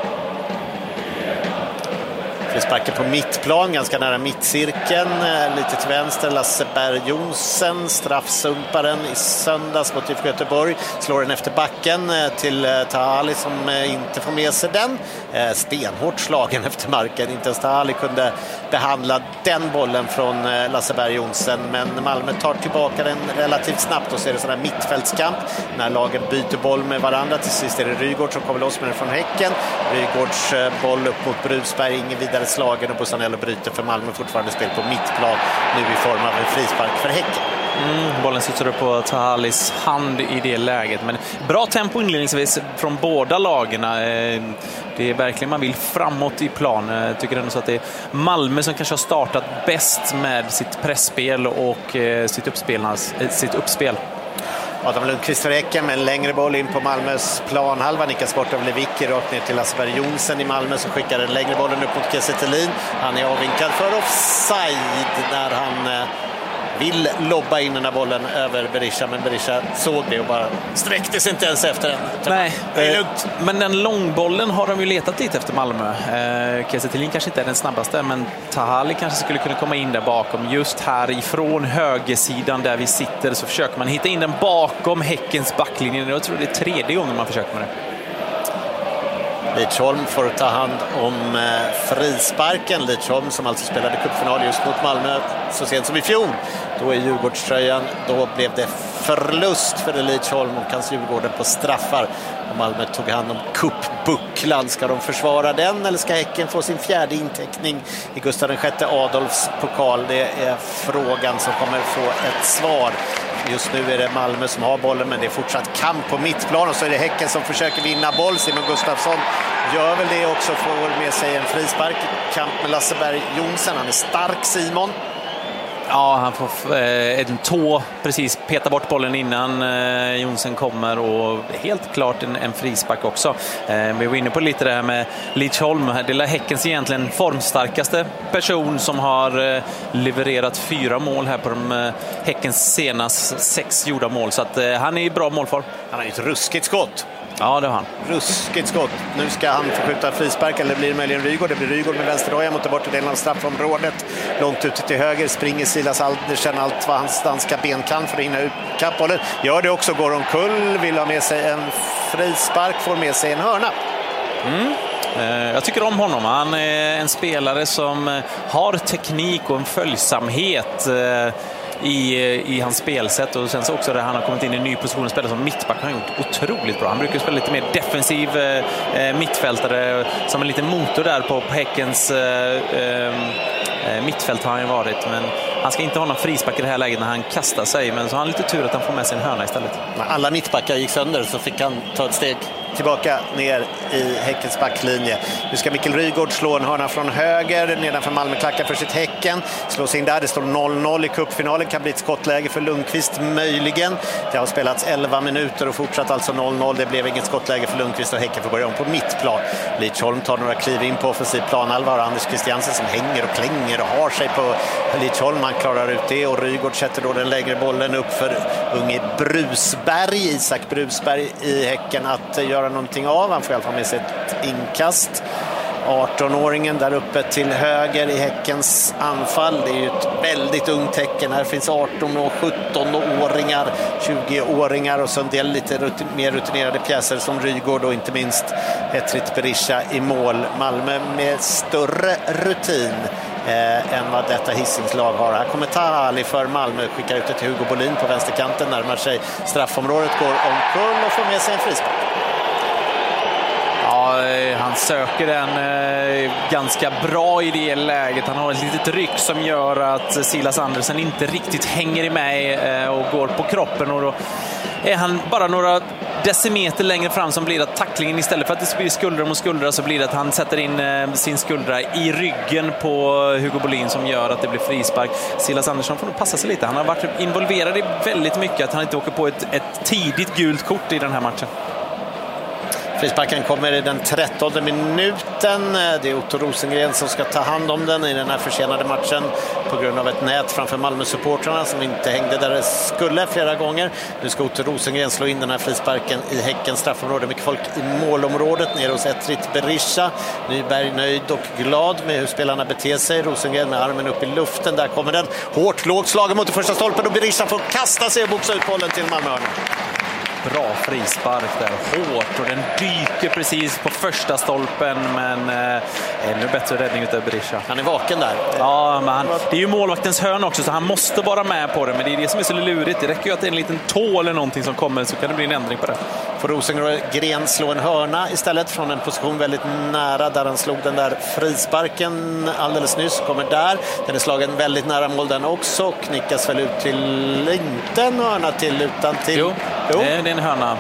Frisparken på mittplan, ganska nära mittcirkeln. Lite till vänster, Lasse Berg Jonsen, straffsumparen i söndags mot I F K Göteborg. Slår den efter backen till Tahali som inte får med sig den. Stenhårt slagen efter marken. Inte ens Tahali kunde behandla den bollen från Lasse Berg Jonsen. Men Malmö tar tillbaka den relativt snabbt, och så är det sån här mittfältskamp när lagen byter boll med varandra. Till sist är det Rygård som kommer loss med den från Häcken. Rygårds boll upp mot Brudsberg, ingen vidare slagen, och Bussanello bryter för Malmö. Fortfarande spel på mittplan nu i form av en frispark för Häcken. Mm, bollen sitter upp på Tahalis hand i det läget, men bra tempo inledningsvis från båda lagarna. Det är verkligen, man vill framåt i plan. Jag tycker ändå så att det är Malmö som kanske har startat bäst med sitt pressspel och sitt uppspel. Sitt uppspel. Adam Lundqvist för Häcken med en längre boll in på Malmös planhalva. Nickas bort av Lewicki rakt ner till Lasse Berg Jonsen i Malmö, som skickar den längre bollen upp mot Kiese Thelin. Han är avvinkad för offside när han vill lobba in den här bollen över Berisha, men Berisha såg det och bara sträckte sig inte ens efter den. Nej, det är lugnt. Men den långbollen har de ju letat lite efter Malmö. Eh, Kiese Thelin kanske inte är den snabbaste, men Tahali kanske skulle kunna komma in där bakom. Just här ifrån högersidan där vi sitter så försöker man hitta in den bakom Häckens backlinje. Jag tror det är tredje gången man försöker med det. Lidsholm får ta hand om eh, frisparken. Lidsholm som alltså spelade cupfinal just mot Malmö så sent som i fjol. Då är Djurgårdströjan, då blev det förlust för Lidsholm och hans Djurgården på straffar. Och Malmö tog hand om cupbucklan. Ska de försvara den eller ska Häcken få sin fjärde inteckning i Gustav den sjätte Adolfs pokal? Det är frågan som kommer få ett svar. Just nu är det Malmö som har bollen, men det är fortsatt kamp på mittplan, och så är det Häcken som försöker vinna boll. Simon Gustafsson gör väl det också, får med sig en frispark. Kamp med Lasse Berg Jonsen, han är stark Simon. Ja, han får eh, en tå precis peta bort bollen innan eh, Jonsen kommer, och helt klart en, en frispark också. Eh, vi var inne på lite det här med Lidsholm. Det är Häckens egentligen formstarkaste person som har eh, levererat fyra mål här på de eh, Häckens senast sex gjorda mål. Så att eh, han är i bra målform. Han har ju ett ruskigt skott. Ja, det har han. Ruskigt skott. Nu ska han få skjuta frispark, eller blir det möjligen Rygaard? Det blir Rygaard med vänsterdoja mot den bortre delen av straffområdet. Långt ute till höger springer Silas Andersen allt vad hans danska ben kan för att hinna ut kappbollen. Gör det också, går omkull, vill ha med sig en frispark, får med sig en hörna. Mm. Jag tycker om honom. Han är en spelare som har teknik och en följsamhet i, i hans spelsätt, och sen så också där han har kommit in i en ny position och spelar som mittback. Han har gjort otroligt bra. Han brukar spela lite mer defensiv eh, mittfältare, som en liten motor där på, på Häckens eh, eh, mittfält har han ju varit, men han ska inte ha någon frispark i det här läget när han kastar sig, men så har han lite tur att han får med sig en hörna istället. När alla mittbackar gick sönder så fick han ta ett steg tillbaka ner i Häckens backlinje. Nu ska Mikkel Rygaard slå en hörna från höger nedanför Malmö-klackar för sitt Häcken. Slås in där, det står noll noll i cupfinalen. Kan bli ett skottläge för Lundqvist möjligen. Det har spelats elva minuter och fortsatt alltså noll noll. Det blev inget skottläge för Lundqvist och Häcken får börja om på mittplan. Lidsholm tar några kliv in på offensiv planhalva, och Anders Christiansen som hänger och klänger och har sig på Lidsholm. Han klarar ut det, och Rygaard sätter då den lägre bollen upp för unge Brusberg, Isak Brusberg i Häcken, att göra någonting av. Han får i alla fall med sig ett inkast. arton-åringen där uppe till höger i Häckens anfall. Det är ju ett väldigt ungt Häcken. Här finns arton- och sjutton-åringar, tjugo-åringar och så en del lite rutin- mer rutinerade pjäser som Rygaard och inte minst Etrit Berisha i mål. Malmö med större rutin Eh, än vad detta Hisingslag har. Här kommer Tahali för Malmö, skickar ut det till Hugo Bolin på vänsterkanten, närmar sig straffområdet, går omkull och får med sig en frispark. Ja, han söker den eh, ganska bra i det läget. Han har ett litet ryck som gör att Silas Andersen inte riktigt hänger i med eh, och går på kroppen, och då är han bara några decimeter längre fram som blir att tacklingen, istället för att det blir skuldra mot skuldra, så blir det att han sätter in eh, sin skuldra i ryggen på Hugo Bolin, som gör att det blir frispark. Silas Andersson får nog passa sig lite. Han har varit involverad i väldigt mycket, att han inte åker på ett, ett tidigt gult kort i den här matchen. Frisparken kommer i den trettonde minuten. Det är Otto Rosengren som ska ta hand om den i den här försenade matchen på grund av ett nät framför Malmö-supportrarna som inte hängde där det skulle flera gånger. Nu ska Otto Rosengren slå in den här frisparken i Häckens straffområde. Mycket folk i målområdet nere hos Etrit Berisha. Nyberg nöjd och glad med hur spelarna beter sig. Rosengren med armen upp i luften. Där kommer den. Hårt lågt slagen mot den första stolpen, och Berisha får kasta sig och boxa ut bollen till Malmö. Bra frispark där, hårt, och den dyker precis på första stolpen, men eh, ännu bättre räddning utav Berisha. Han är vaken där. Ja, men han, det är ju målvaktens hörn också, så han måste vara med på det, men det är det som är så lurigt. Det räcker ju att det är en liten tå eller någonting som kommer, så kan det bli en ändring på det. Får Rosengren slå en hörna istället från en position väldigt nära där han slog den där frisparken alldeles nyss. Kommer där, den är slagen väldigt nära mål den också, knickas väl ut till inte en hörna till utan till... Jo, jo. Det är en hörna.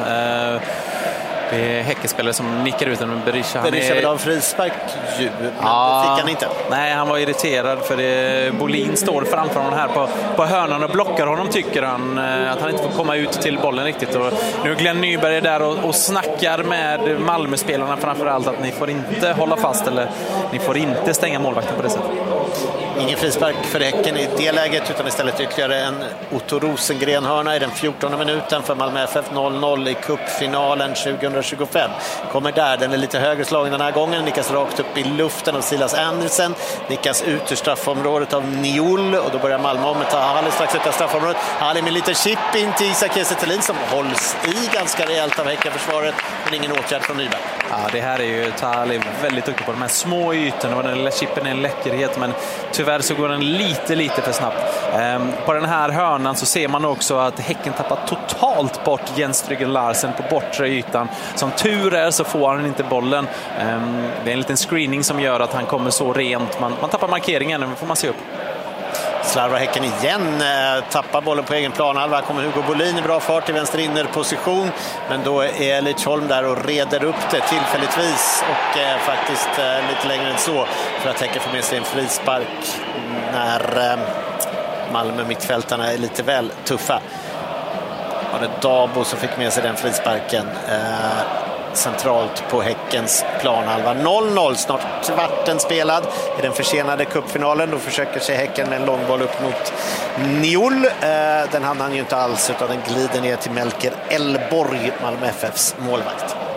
Det är Häckespelare som nickar ut den med Berisha. Berisha vill ha en frispark ju, men ja, det fick han inte. Nej, han var irriterad för det. Bolin står framför honom här på, på hörnan och blockar honom, tycker han. Att han inte får komma ut till bollen riktigt. Och nu är Glenn Nyberg där och, och snackar med Malmö-spelarna framförallt att ni får inte hålla fast, eller ni får inte stänga målvakten på det sättet. Ingen frispark för Häcken i det läget, utan istället ytterligare en Otto Rosengren-hörna i den fjortonde minuten för Malmö F F. noll noll i cupfinalen tjugohundratjugofem. Kommer där, den är lite högre slagen den här gången, nickas rakt upp i luften av Silas Andersen, nickas ut ur straffområdet av Niol, och då börjar Malmö om med Tahali strax utanför straffområdet. Tahali med lite chip in till Isak Kiese Thelin som hålls i ganska rejält av Häckenförsvaret, men ingen åtgärd från Nyberg. Ja, det här är ju Tahali väldigt duktig på, de här små ytorna, och den lilla chippen är en läckerhet, men tyvärr så går den lite, lite för snabbt. Ehm, på den här hörnan så ser man också att Häcken tappar totalt bort Jens Tryggen Larsen på bortre ytan. Som tur är så får han inte bollen. Ehm, det är en liten screening som gör att han kommer så rent. Man, man tappar markeringen, nu får man se upp. Slarvar Häcken igen, eh, tappar bollen på egen plan. Här kommer Hugo Bolin i bra fart i vänster innerposition, men då är Lidsholm där och reder upp det tillfälligtvis, och eh, faktiskt eh, lite längre än så, för att Häcken får med sig en frispark när eh, Malmö mittfältarna är lite väl tuffa. Och det är Dabo som fick med sig den frisparken eh, centralt på Häckens planhalva. noll noll, snart kvarten spelad i den försenade cupfinalen. Då försöker sig Häcken med en långboll upp mot Niol. Den hann han ju inte alls, utan den glider ner till Melker Elborg, Malmö F Fs målvakt.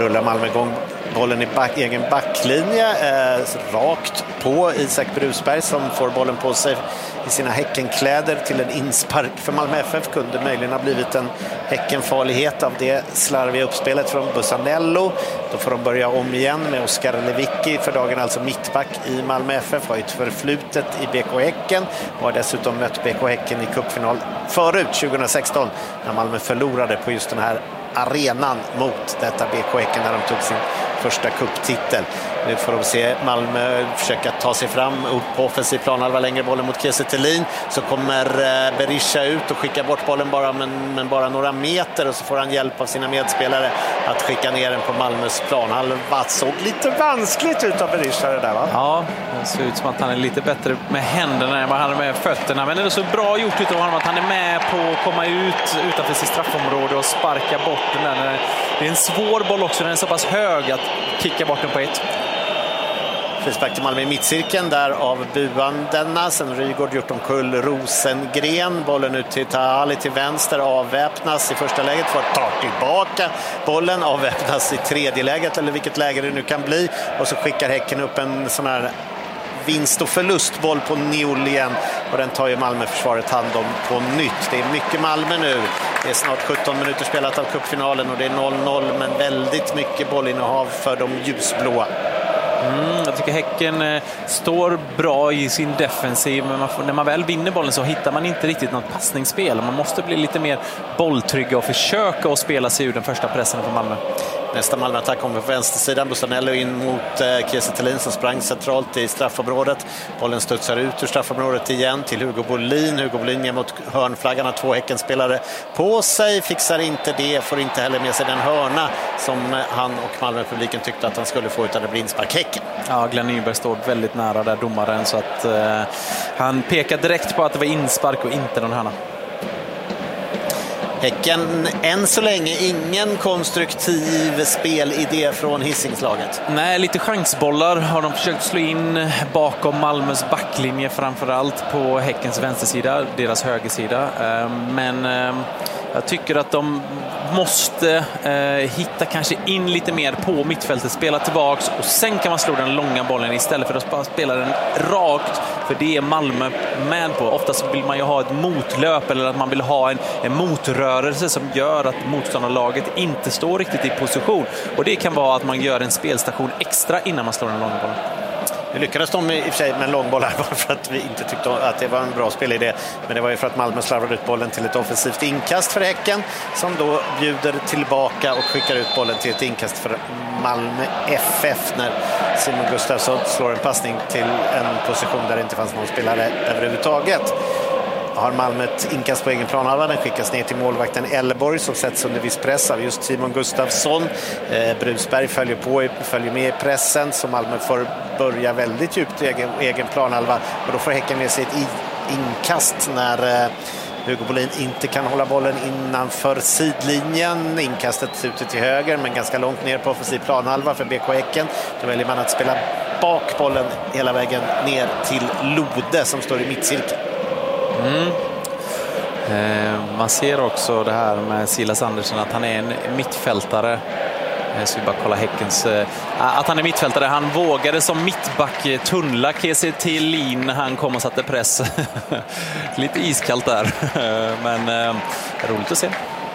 rullar Malmö igång bollen i back, egen backlinje, eh, rakt på Isak Brusberg som får bollen på sig i sina Häckenkläder till en inspark för Malmö F F. Kunde möjligen ha blivit en Häckenfarlighet av det slarviga uppspelet från Bussanello. Då får de börja om igen med Oskar Lewicki, för dagen alltså mittback i Malmö F F, har ett förflutet i B K Häcken och har dessutom mött B K Häcken i cupfinal förut tjugohundrasexton när Malmö förlorade på just den här arenan mot detta B K Häcken när de tog sin första kupptitel. Nu får de se Malmö försöka ta sig fram upp på offensiv planhalva, längre bollen mot Kiese Thelin, så kommer Berisha ut och skickar bort bollen bara, men, men bara några meter, och så får han hjälp av sina medspelare att skicka ner den på Malmös planhalva. Såg lite vanskligt ut av Berisha det där, va? Ja, det ser ut som att han är lite bättre med händerna än vad han är med fötterna, men det är så bra gjort utav honom att han är med på att komma ut utanför sitt straffområde och sparka bort den där. Det är en svår boll också, den är så pass hög att kicka bort den på ett. Frispark till Malmö i mittcirkeln där av buandena. Sen Rygård gjort omkull Rosengren. Bollen ut till Tahali till vänster. Avväpnas i första läget. Får ta tillbaka bollen. Avväpnas i tredje läget, eller vilket läge det nu kan bli. Och så skickar Häcken upp en sån här vinst- och förlustboll på Niol igen. Och den tar ju Malmö-försvaret hand om på nytt. Det är mycket Malmö nu. Det är snart sjutton minuter spelat av cupfinalen och det är noll noll, men väldigt mycket bollinnehav för de ljusblåa. Mm, jag tycker Häcken eh, står bra i sin defensiv, men man får, när man väl vinner bollen så hittar man inte riktigt något passningsspel. Man måste bli lite mer bolltrygga och försöka att spela sig ur den första pressen för Malmö. Nästa Malmö-attack kommer på vänstersidan. Bussanello in mot eh, Kiese Thelin som sprang centralt i straffområdet. Bollen studsar ut ur straffområdet igen till Hugo Bolin. Hugo Bolin ger mot hörnflaggan, har två Häckenspelare på sig. Fixar inte det, får inte heller med sig den hörna som han och Malmö-publiken tyckte att han skulle få, utan det blir inspark Häcken. Ja, Glenn Nyberg står väldigt nära där domaren, så att eh, han pekar direkt på att det var inspark och inte någon hörna. Häcken än så länge ingen konstruktiv spelidé från Hisingslaget. Nej, lite chansbollar har de försökt slå in bakom Malmös backlinje, framförallt på Häckens vänstersida, deras högersida. Men jag tycker att de måste eh, hitta kanske in lite mer på mittfältet, spela tillbaks och sen kan man slå den långa bollen istället för att bara spela den rakt, för det är Malmö med på. Oftast vill man ju ha ett motlöp eller att man vill ha en, en motrörelse som gör att motståndarlaget inte står riktigt i position, och det kan vara att man gör en spelstation extra innan man slår den långa bollen. Nu lyckades de i och för sig med en långboll här bara för att vi inte tyckte att det var en bra spelidé. Men det var ju för att Malmö slarvade ut bollen till ett offensivt inkast för Häcken, som då bjuder tillbaka och skickar ut bollen till ett inkast för Malmö F F när Simon Gustafsson slår en passning till en position där det inte fanns någon spelare överhuvudtaget. Har Malmö ett inkast på egen planhalva, den skickas ner till målvakten Elleborg som sätts under viss press av just Simon Gustafsson. Eh, Brusberg följer på, följer med i pressen, så Malmö får börja väldigt djupt i egen, egen planhalva, och då får Häcken med sig ett inkast när eh, Hugo Bolin inte kan hålla bollen innanför sidlinjen. Inkastet ute till höger men ganska långt ner på offensiv planhalva för B K Häcken. Då väljer man att spela bak bollen hela vägen ner till Lode som står i mittcirkeln. Mm. Eh, man ser också det här med Silas Andersson, att han är en mittfältare. Jag ska bara kolla Häckens eh, att han är mittfältare. Han vågade som mittback tunnla Kiese Thelin när han kom och satte press. Lite iskallt där. Men eh, roligt att se.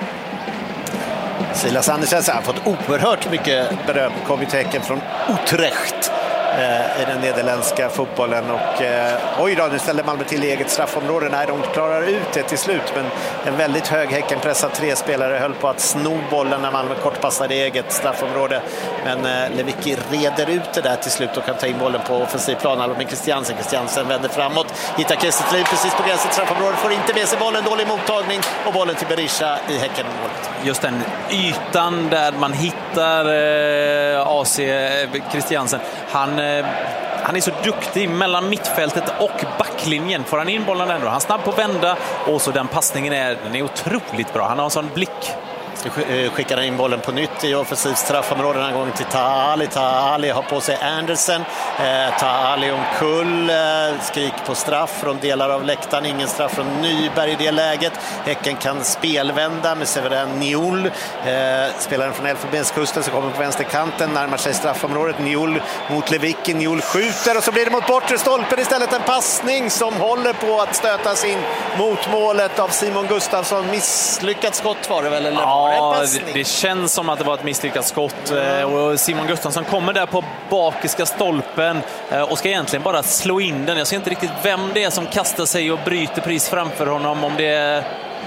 Silas Andersson har fått oerhört mycket beröm, kommit till Häcken från Utrecht i den nederländska fotbollen, och eh, oj då, nu ställer Malmö till eget straffområde. Nej, de klarar ut det till slut, men en väldigt hög Häckenpressad tre spelare höll på att sno bollen när Malmö kortpassade i eget straffområde, men eh, Lewicki reder ut det där till slut och kan ta in bollen på offensiv plan. Men Christiansen, Christiansen vänder framåt, hittar Kiese Thelin precis på gränsen straffområdet, får inte med sig bollen, dålig mottagning och bollen till Berisha i Häckenmålet. Just den ytan där man hittar eh, A C Christiansen, han Han är så duktig mellan mittfältet och backlinjen. Får han in bollen ändå. Han är snabb på att vända, och så den passningen är, den är otroligt bra. Han har en sån blick. Nu skickar han in bollen på nytt i offensiv straffområde, den här gången till Taali. Taali har på sig Andersen. Eh, Taali omkull. Eh, skrik på straff från delar av läktaren. Ingen straff från Nyberg i det läget. Häcken kan spelvända med Severin Niol. Eh, spelaren från Elfenbenskusten som kommer på vänsterkanten. Närmar sig straffområdet. Niol mot Lewicki. Niol skjuter och så blir det mot bortre stolpen istället en passning som håller på att stötas in mot målet av Simon Gustafsson. Misslyckat skott var det väl? Eller ja, det, det känns som att det var ett misslyckat skott. Och Simon Gustafsson kommer där på bakiska stolpen och ska egentligen bara slå in den. Jag ser inte riktigt vem det är som kastar sig och bryter pris framför honom. Om det är...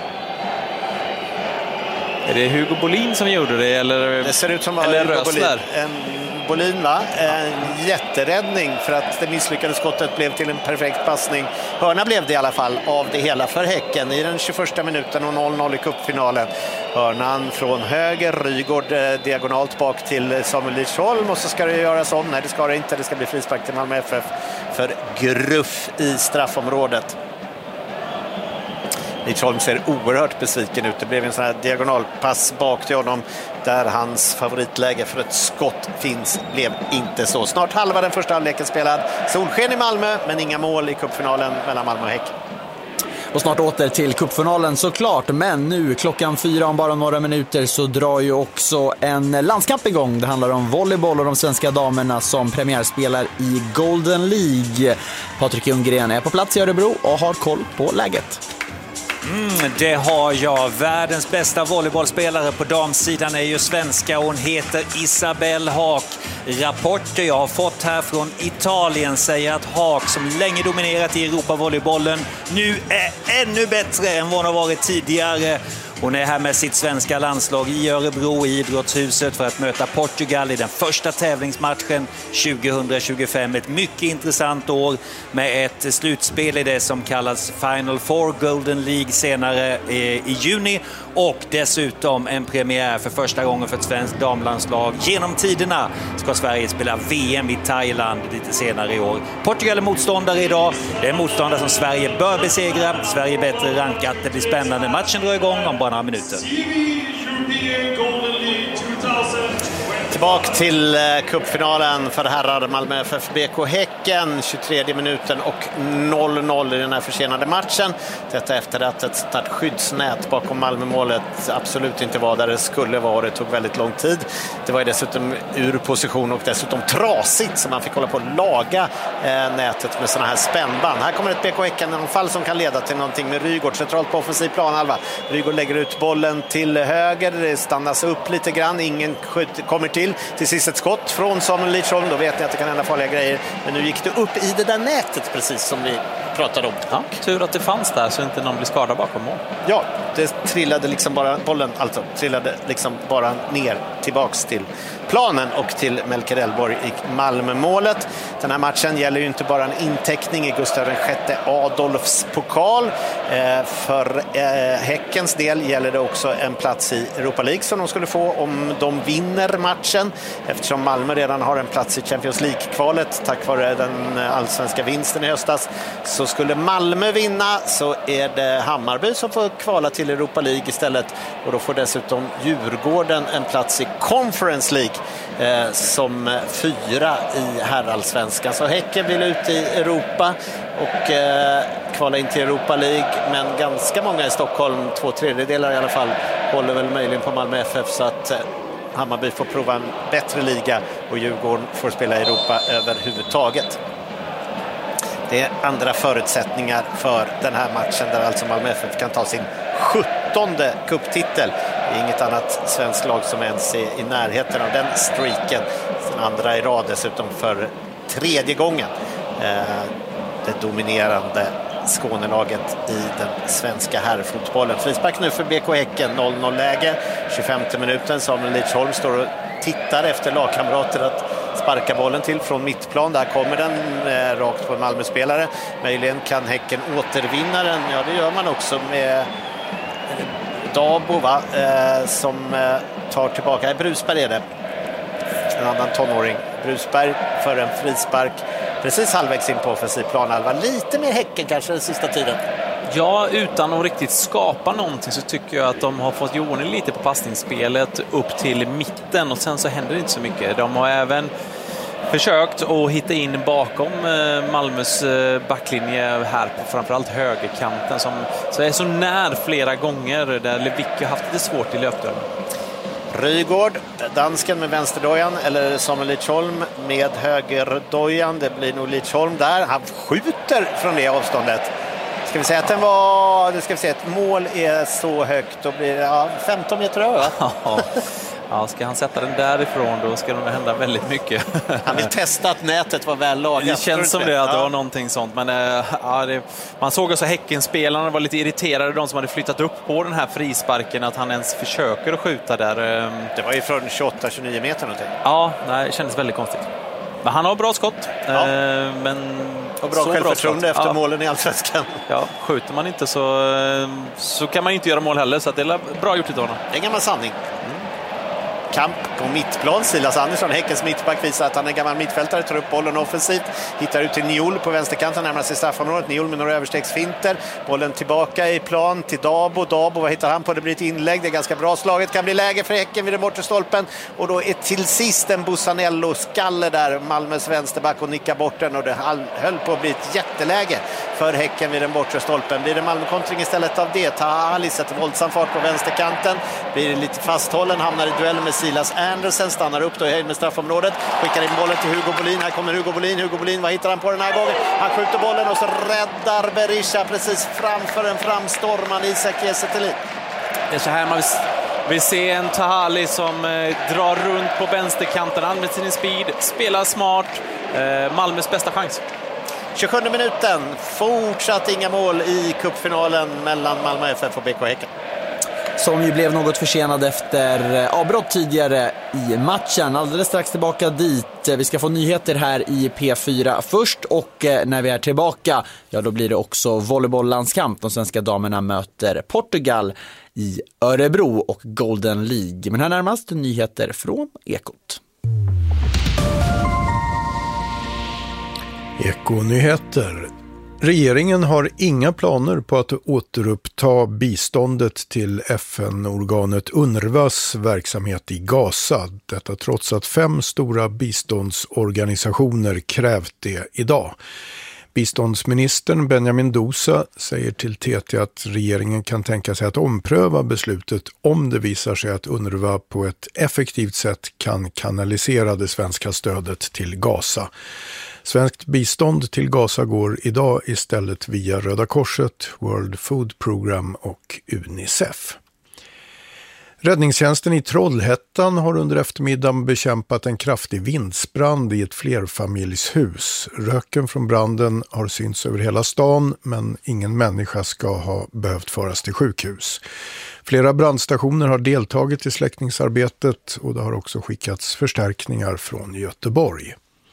Är det Hugo Bolin som gjorde det? Eller, det ser ut som eller Hugo Rösler? Bolin. Bolin va? En jätteräddning för att det misslyckade skottet blev till en perfekt passning. Hörna blev det i alla fall av det hela för Häcken i den tjugoförsta minuten och noll noll i cupfinalen. Hörnan från höger, Rygård eh, diagonalt bak till Samuel Lidsholm och så ska det göras om. Nej, det ska det inte. Det ska bli frispark till Malmö F F för gruff i straffområdet. Lidsholm ser oerhört besviken ut. Det blev en sån här diagonalpass bak till honom där hans favoritläge för ett skott finns blev inte så. Snart halva den första halvleken spelad. Solsken i Malmö men inga mål i cupfinalen mellan Malmö och Häcken. Och snart åter till cupfinalen såklart, men nu klockan fyra om bara några minuter så drar ju också en landskamp igång. Det handlar om volleyboll och de svenska damerna som premiärspelar i Golden League. Patrik Ljunggren är på plats i Örebro och har koll på läget. Mm, det har jag. Världens bästa volleybollspelare på damsidan är ju svenska och hon heter Isabelle Haak. Rapporter jag har fått här från Italien säger att Haak, som länge dominerat i Europa-volleybollen, nu är ännu bättre än vad hon har varit tidigare. Hon är här med sitt svenska landslag i Örebro i idrottshuset för att möta Portugal i den första tävlingsmatchen tjugohundratjugofem. Ett mycket intressant år med ett slutspel i det som kallas Final Four Golden League senare i juni och dessutom en premiär för första gången för ett svenskt damlandslag. Genom tiderna ska Sverige spela V M i Thailand lite senare i år. Portugal är motståndare idag. Det är en motståndare som Sverige bör besegra. Sverige är bättre rankat. Det blir spännande. Matchen drar igång om bara några minuter. Tillbaka till cupfinalen för herrar Malmö F F B K Häcken, tjugotredje minuten och noll noll i den här försenade matchen. Detta efter att ett start skyddsnät bakom Malmö-målet absolut inte var där det skulle vara. Det tog väldigt lång tid. Det var dessutom ur position och dessutom trasigt så man fick hålla på att laga eh, nätet med såna här spännband. Här kommer ett B K Häcken-anfall som kan leda till någonting med Rygård centralt på offensiv planhalva. Rygård lägger ut bollen till höger, det stannas upp lite grann, ingen skydd kommer till. Till sist ett skott från Samuel Lidsholm, då vet ni att det kan hända farliga grejer. Men nu gick det upp i det där nätet precis som vi pratade om. Ja, tur att det fanns där så inte någon blir skadad bakom mål. Ja, det trillade liksom bara, bollen alltså trillade liksom bara ner tillbaks till planen och till Melker Elborg i Malmö-målet. Den här matchen gäller ju inte bara en inteckning i Gustav den sjätte Adolfs pokal. Eh, för eh, Häckens del gäller det också en plats i Europa League som de skulle få om de vinner matchen. Eftersom Malmö redan har en plats i Champions League-kvalet tack vare den allsvenska vinsten i höstas. Så skulle Malmö vinna så är det Hammarby som får kvala till Europa League istället. Och då får dessutom Djurgården en plats i Conference League. Eh, som fyra i herrallsvenskan. Så Häcken vill ut i Europa och eh, kvala in till Europa League, men ganska många i Stockholm, två tredjedelar i alla fall, håller väl möjligen på Malmö F F så att eh, Hammarby får prova en bättre liga och Djurgården får spela i Europa överhuvudtaget. Det är andra förutsättningar för den här matchen där alltså Malmö F F kan ta sin sjuttonde cuptitel. Det är inget annat svenskt lag som ens är i närheten av den streaken. Den andra i rad dessutom för tredje gången. Det dominerande Skånelaget i den svenska herrfotbollen. Frispark nu för B K Häcken, noll noll läge. tjugofemte minuten, Samuel Lidsholm står och tittar efter lagkamrater att sparka bollen till från mittplan. Där kommer den eh, rakt på en Malmö-spelare. Möjligen kan Häcken återvinna den. Ja, det gör man också med Dabo va? Eh, som eh, tar tillbaka. Brusberg är det. En annan tonåring. Brusberg för en frispark. Precis halvvägs in på offensiv planhalva. Lite mer Häcken kanske den sista tiden. Ja, utan att riktigt skapa någonting så tycker jag att de har fått ordning lite på passningsspelet upp till mitten och sen så händer det inte så mycket. De har även försökt att hitta in bakom Malmös backlinje här på framförallt högerkanten som så är så när flera gånger där Lewicki har haft lite svårt i löpdörren. Rygård, dansken med vänsterdojan eller Samuel Lidsholm med högerdojan. Det blir nog Lidsholm där. Han skjuter från det avståndet. Ska vi säga att den var, det ska vi säga ett mål är så högt, då blir det ja, femton meter över. Ja, ska han sätta den därifrån då ska det nog hända väldigt mycket. Han vill testa att nätet var väl lagat. Det känns som det, att det var någonting sånt. Men äh, ja, det, man såg också Häckenspelarna var lite irriterade, de som hade flyttat upp på den här frisparken, att han ens försöker att skjuta där. Det var ju från tjugoåtta till tjugonio meter någonting. Ja, nej, det kändes väldigt konstigt. Men han har bra skott. Ja. Äh, men och bra självförtroende efter ja. målen i Allsvenskan. Ja, skjuter man inte så, så kan man inte göra mål heller. Så att det är bra gjort i dag. Det är en gammal sanning. Mm. Kamp på mittplan. Silas Andersson, Häckens mittback, visar att han är gammal mittfältare, tar upp bollen offensivt, hittar ut till Njol på vänsterkanten, närmar sig straffområdet. Njol med några överstegsfinter, bollen tillbaka i plan till Dabo. Dabo, vad hittar han på? Det blir ett inlägg, det är ganska bra slaget, kan bli läge för Häcken vid den bortre stolpen och då är till sist en Bussanello skalle där, Malmös vänsterback, och nickar bort den och det höll på att bli ett jätteläge för Häcken vid den bortre stolpen. Blir det Malmö-kontring istället av det? Tahali sätter våldsam fart på vänsterkanten, blir lite fasthållen, hamnar i duell med Silas Andersen, stannar upp då i höjd med straffområdet, skickar in bollen till Hugo Bolin. Här kommer Hugo Bolin, Hugo Bolin, vad hittar han på den här gången? Han skjuter bollen och så räddar Berisha precis framför en framstormande Isak Kiese Thelin. Det är så här man vill, vill se en Tahali som eh, drar runt på vänsterkanten, använder sin speed, spelar smart, eh, Malmös bästa chans. tjugosjunde minuten, fortsatt inga mål i cupfinalen mellan Malmö F F och B K Häcken. Som ju blev något försenad efter avbrott tidigare i matchen. Alldeles strax tillbaka dit. Vi ska få nyheter här i P fyra först och när vi är tillbaka, ja då blir det också volleybolllandskamp. De svenska damerna möter Portugal i Örebro och Golden League. Men här närmast nyheter från Ekot. Ekonyheter. Regeringen har inga planer på att återuppta biståndet till F N-organet UNRWAs verksamhet i Gaza. Detta trots att fem stora biståndsorganisationer krävt det idag. Biståndsministern Benjamin Dousa säger till T T att regeringen kan tänka sig att ompröva beslutet om det visar sig att UNRWA på ett effektivt sätt kan kanalisera det svenska stödet till Gaza. Svenskt bistånd till Gaza går idag istället via Röda Korset, World Food Program och Unicef. Räddningstjänsten i Trollhättan har under eftermiddagen bekämpat en kraftig vindsbrand i ett flerfamiljshus. Röken från branden har synts över hela stan, men ingen människa ska ha behövt föras till sjukhus. Flera brandstationer har deltagit i släckningsarbetet och det har också skickats förstärkningar från Göteborg.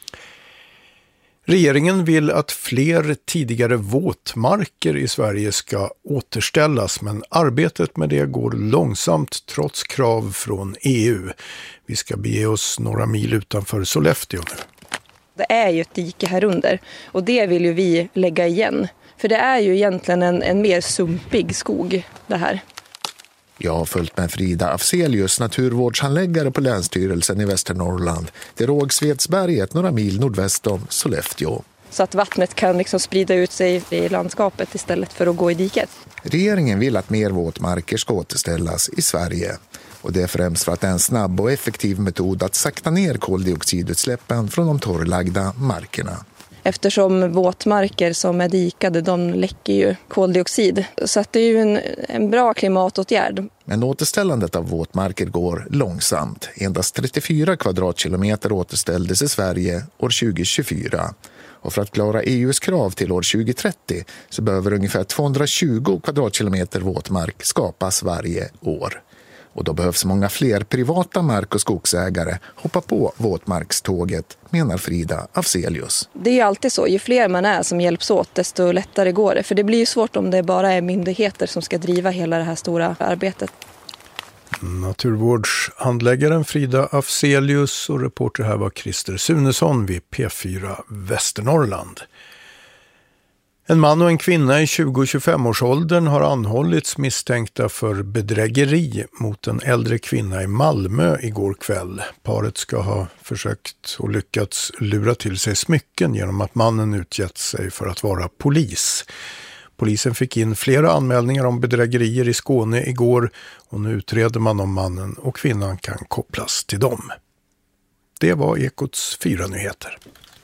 Regeringen vill att fler tidigare våtmarker i Sverige ska återställas, men arbetet med det går långsamt trots krav från E U. Vi ska bege oss några mil utanför Sollefteå nu. Det är ju ett dike här under och det vill ju vi lägga igen. För det är ju egentligen en, en mer sumpig skog det här. Jag har följt med Frida Afzelius, naturvårdshandläggare på Länsstyrelsen i Västernorrland, till Rågsvedsberget några mil nordväst om Sollefteå. Så att vattnet kan liksom sprida ut sig i landskapet istället för att gå i diket. Regeringen vill att mer våtmarker ska återställas i Sverige. Och det är främst för att det är en snabb och effektiv metod att sakta ner koldioxidutsläppen från de torrlagda markerna. Eftersom våtmarker som är dikade, de läcker ju koldioxid. Så att det är ju en, en bra klimatåtgärd. Men återställandet av våtmarker går långsamt. Endast trettiofyra kvadratkilometer återställdes i Sverige år tjugo tjugofyra. Och för att klara E U:s krav till år tjugo trettio så behöver ungefär tvåhundratjugo kvadratkilometer våtmark skapas varje år. Och då behövs många fler privata mark- och skogsägare hoppa på våtmarkståget, menar Frida Afzelius. Det är ju alltid så, ju fler man är som hjälps åt desto lättare går det. För det blir ju svårt om det bara är myndigheter som ska driva hela det här stora arbetet. Naturvårdshandläggaren Frida Afzelius och reporter här var Christer Sunesson vid P fyra Västernorrland. En man och en kvinna i tjugo till tjugofem-årsåldern har anhållits misstänkta för bedrägeri mot en äldre kvinna i Malmö igår kväll. Paret ska ha försökt och lyckats lura till sig smycken genom att mannen utgett sig för att vara polis. Polisen fick in flera anmälningar om bedrägerier i Skåne igår och nu utreder man om mannen och kvinnan kan kopplas till dem. Det var Ekots fyra nyheter.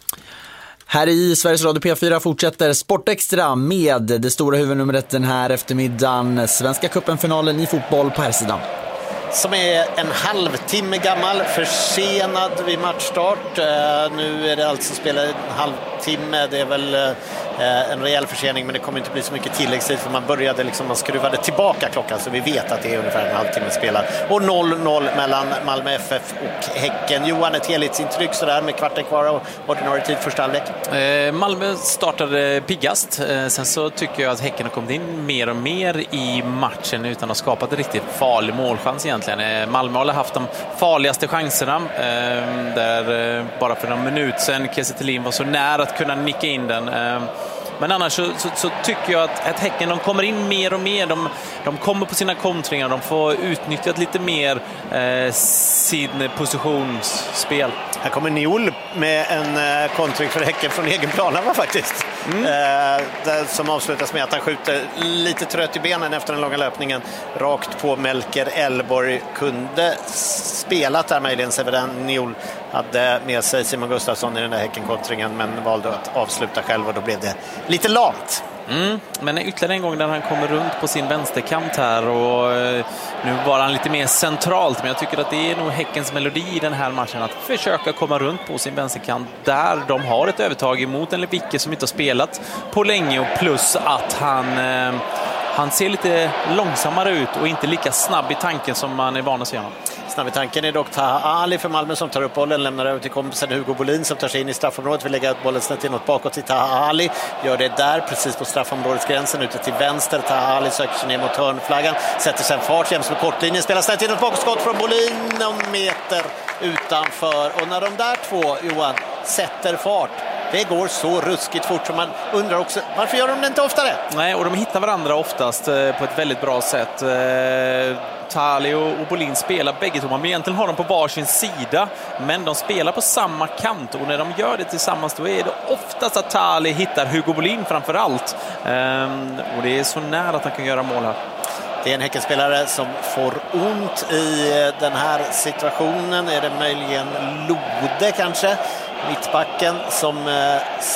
Här i Sveriges Radio P fyra fortsätter Sportextra med det stora huvudnumret den här eftermiddagen. Svenska cupen-finalen i fotboll på här sidan. Som är en halvtimme gammal, försenad vid matchstart. Uh, nu är det alltså spelat en halvtimme. Det är väl uh, en rejäl försening, men det kommer inte bli så mycket tilläggstid för man började liksom, man skruvade tillbaka klockan så vi vet att det är ungefär en halvtimme spelad. Och noll noll mellan Malmö F F och Häcken. Johan, ett helhetsintryck sådär med kvarten kvar och ordinarie tid första halvlek. Eh, Malmö startade piggast. Eh, sen så tycker jag att Häcken har kommit in mer och mer i matchen utan att ha skapat en riktigt farlig målchans egentligen. Malmö har haft de farligaste chanserna eh, där eh, bara för någon minut sedan Kiese Thelin var så nära att kunna nicka in den. Eh, men annars så, så, så tycker jag att, att Häcken de kommer in mer och mer. De, de kommer på sina kontringar. De får utnyttjat lite mer eh, sin positionsspel. Här kommer Niol med en eh, kontring för Häcken från egen plan va, faktiskt. Mm. Eh, där, som avslutas med att han skjuter lite trött i benen efter den långa löpningen rakt på Melker Elborg. Kunde spelat där möjligen Severin Niol hade med sig Simon Gustafsson i den där Häcken-kontringen men valde att avsluta själv och då blev det lite lamt. Mm, men ytterligare en gång när han kommer runt på sin vänsterkant här och eh, nu var han lite mer centralt, men jag tycker att det är nog Häckens melodi i den här matchen att försöka komma runt på sin vänsterkant där de har ett övertag emot en Lewicki som inte har spelat på länge och plus att han eh, han ser lite långsammare ut och inte lika snabb i tanken som man är van att se honom. Snabb i tanken är dock Taha Ali för Malmö som tar upp bollen, lämnar över till kompisen Hugo Bolin som tar sig in i straffområdet, vill lägga ut bollen snett inåt bakåt till Taha Ali. Gör det där precis på straffområdesgränsen ute till vänster. Taha Ali söker sig ner mot hörnflaggan, sätter sen fart jäms med kortlinjen, spelar snett inåt bakåt, skott från Bolin någon meter utanför. Och när de där två, Johan, sätter fart, det går så ruskigt fort som man undrar också, varför gör de det inte oftare? Nej, och de hittar varandra oftast eh, på ett väldigt bra sätt. Eh, Tali och, och Bolin spelar bägge två. Man egentligen har dem på varsin sida, men de spelar på samma kant. Och när de gör det tillsammans då är det oftast att Tali hittar Hugo Bolin framför allt. Eh, och det är så nära att han kan göra mål här. Det är en Häckenspelare som får ont i den här situationen. Är det möjligen Lode kanske? Mittbacken som eh,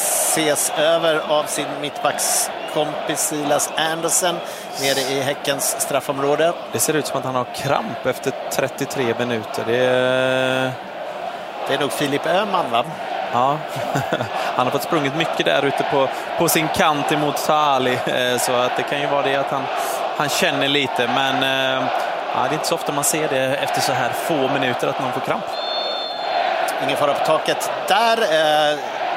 ses över av sin mittbackskompis Silas Anderson nere i Häckens straffområde. Det ser ut som att han har kramp efter trettiotre minuter. Det är, det är nog Filip Öhman, va? Ja, han har fått sprungit mycket där ute på, på sin kant emot Tali. Så att det kan ju vara det att han, han känner lite. Men ja, det är inte så ofta man ser det efter så här få minuter att någon får kramp. Ingen fara på taket där. Eh,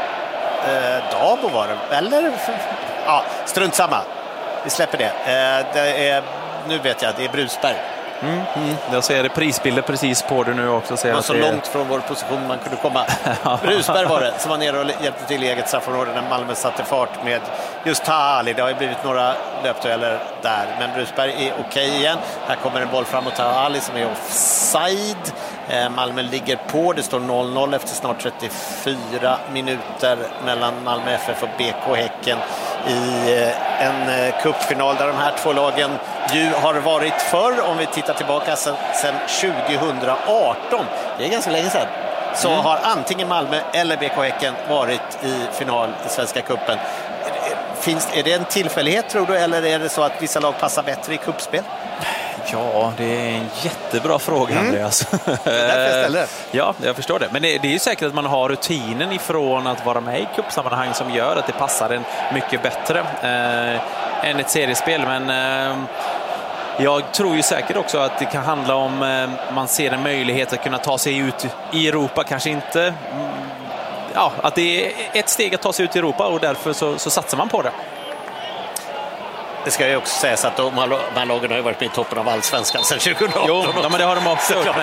eh, Dabo var det, eller? Ja, strunt samma. Vi släpper det. Eh, det är, nu vet jag, det är Brusberg. Mm. Mm. Jag ser det prisbilder precis på det nu också. Det var så långt från vår position man kunde komma. Brusberg var det som var nere och hjälpte till i eget straffområde när Malmö satte fart med just Tali. Det har ju blivit några löpdueller där, men Brusberg är okej igen. Här kommer en boll framåt Tali som är offside. Malmö ligger på, det står noll noll efter snart trettiofyra minuter mellan Malmö F F och B K Häcken i en cupfinal där de här två lagen ju har varit förr. Om vi tittar tillbaka sedan, sedan tjugohundraarton, det är ganska länge sedan, så mm. har antingen Malmö eller B K Häcken varit i final i Svenska cupen. Finns, är det en tillfällighet tror du, eller är det så att vissa lag passar bättre i cupspel? Ja, det är en jättebra fråga, mm. Andreas. Det är därför jag ställer det. Ja, jag förstår det. Men det, det är ju säkert att man har rutinen ifrån att vara med i cupsammanhang som gör att det passar en mycket bättre eh, än ett seriespel. Men eh, jag tror ju säkert också att det kan handla om eh, man ser en möjlighet att kunna ta sig ut i Europa. Kanske inte... Mm, ja, att det är ett steg att ta sig ut i Europa och därför så, så satsar man på det. Det ska ju också sägas att de här lagen har ju varit med i toppen av allsvenskan sedan tjugohundraarton. Jo, ja, men det har de också gjort. Men,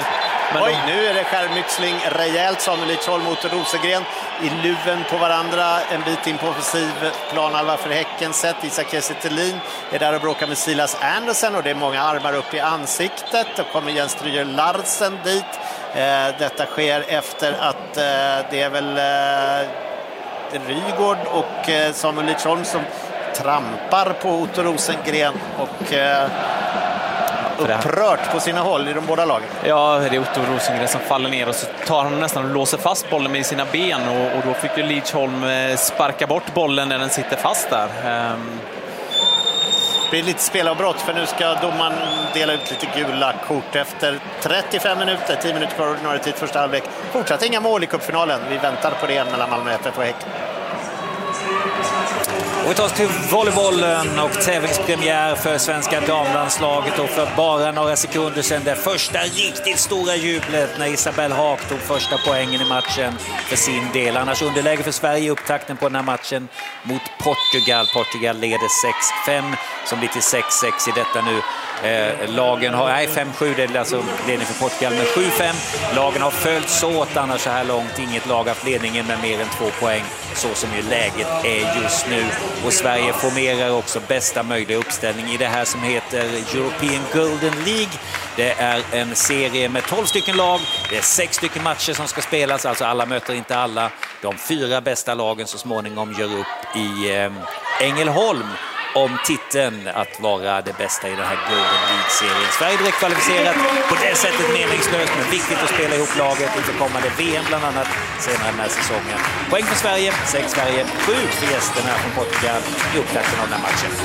Men Oj, de... nu är det skärmytsling rejält. Samuel Lidsholm mot Rosengren i luven på varandra. En bit in på offensiv planhalva för Häcken sett. Isak Kiese Thelin är där och bråkar med Silas Andersen och det är många armar upp i ansiktet. Då kommer Jens Stryger Larsen dit. Eh, detta sker efter att eh, det är väl eh, Rygård och eh, Samuel Lidsholm som trampar på Otto Rosengren och eh, upprört på sina håll i de båda lagen. Ja, det är Otto Rosengren som faller ner och så tar han nästan och låser fast bollen med sina ben och, och då fick ju Lidsholm sparka bort bollen när den sitter fast där. Um... Det blir lite spelavbrott för nu ska domaren dela ut lite gula kort efter trettiofem minuter, tio minuter kvar ordinarie tid första halvlek. Fortsatt inga mål i cupfinalen. Vi väntar på det mellan Malmö F F och Häcken. Och vi tar oss till volleybollen och tävlingspremiär för svenska damlandslaget och för bara några sekunder sedan det första riktigt stora jublet när Isabelle Haak tog första poängen i matchen för sin del. Annars underläge för Sverige i upptakten på den här matchen mot Portugal. Portugal leder sex fem som blir till sex sex i detta nu. Eh, lagen har, nej fem sju, det är alltså ledning för Portugal med sju fem. Lagen har följts åt annars så här långt. Inget lag har haft ledningen med mer än två poäng så som ju läget är just nu. Och Sverige formerar också bästa möjliga uppställning i det här som heter European Golden League. Det är en serie med tolv stycken lag. Det är sex stycken matcher som ska spelas, alltså alla möter inte alla. De fyra bästa lagen så småningom gör upp i eh, Ängelholm om titeln att vara det bästa i den här Golden League-serien. Sverige direkt kvalificerat, på det sättet meningslöst men viktigt att spela ihop laget inför kommande V M bland annat senare den här säsongen. Poäng för Sverige, sex Sverige, sju för gästerna från Portugal i upptakten av den här matchen.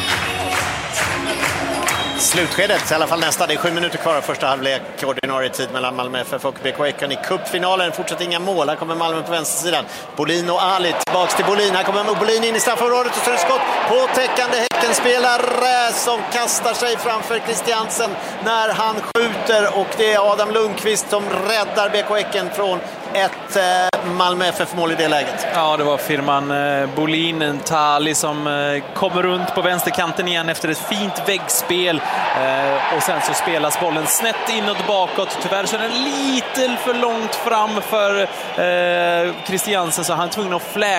Slutskedet, i alla fall nästa. Det är sju minuter kvar av första halvlek. Ordinarie tid mellan Malmö F F och B K Häcken i cupfinalen. Fortsatt inga mål. Här kommer Malmö på vänstersidan. Bolin och Ali tillbaks till Bolin. Här kommer Bolin in i straffområdet och så är det skott på täckande Häckenspelare som kastar sig framför Christiansen när han skjuter. Och det är Adam Lundqvist som räddar B K Häcken från ett eh, Malmö F F-mål i det läget. Ja, det var firman eh, Bolin Tali som eh, kommer runt på vänsterkanten igen efter ett fint väggspel. Eh, och sen så spelas bollen snett inåt bakåt. Tyvärr så är den lite för långt fram för eh, Christiansen så han är tvungen att fläka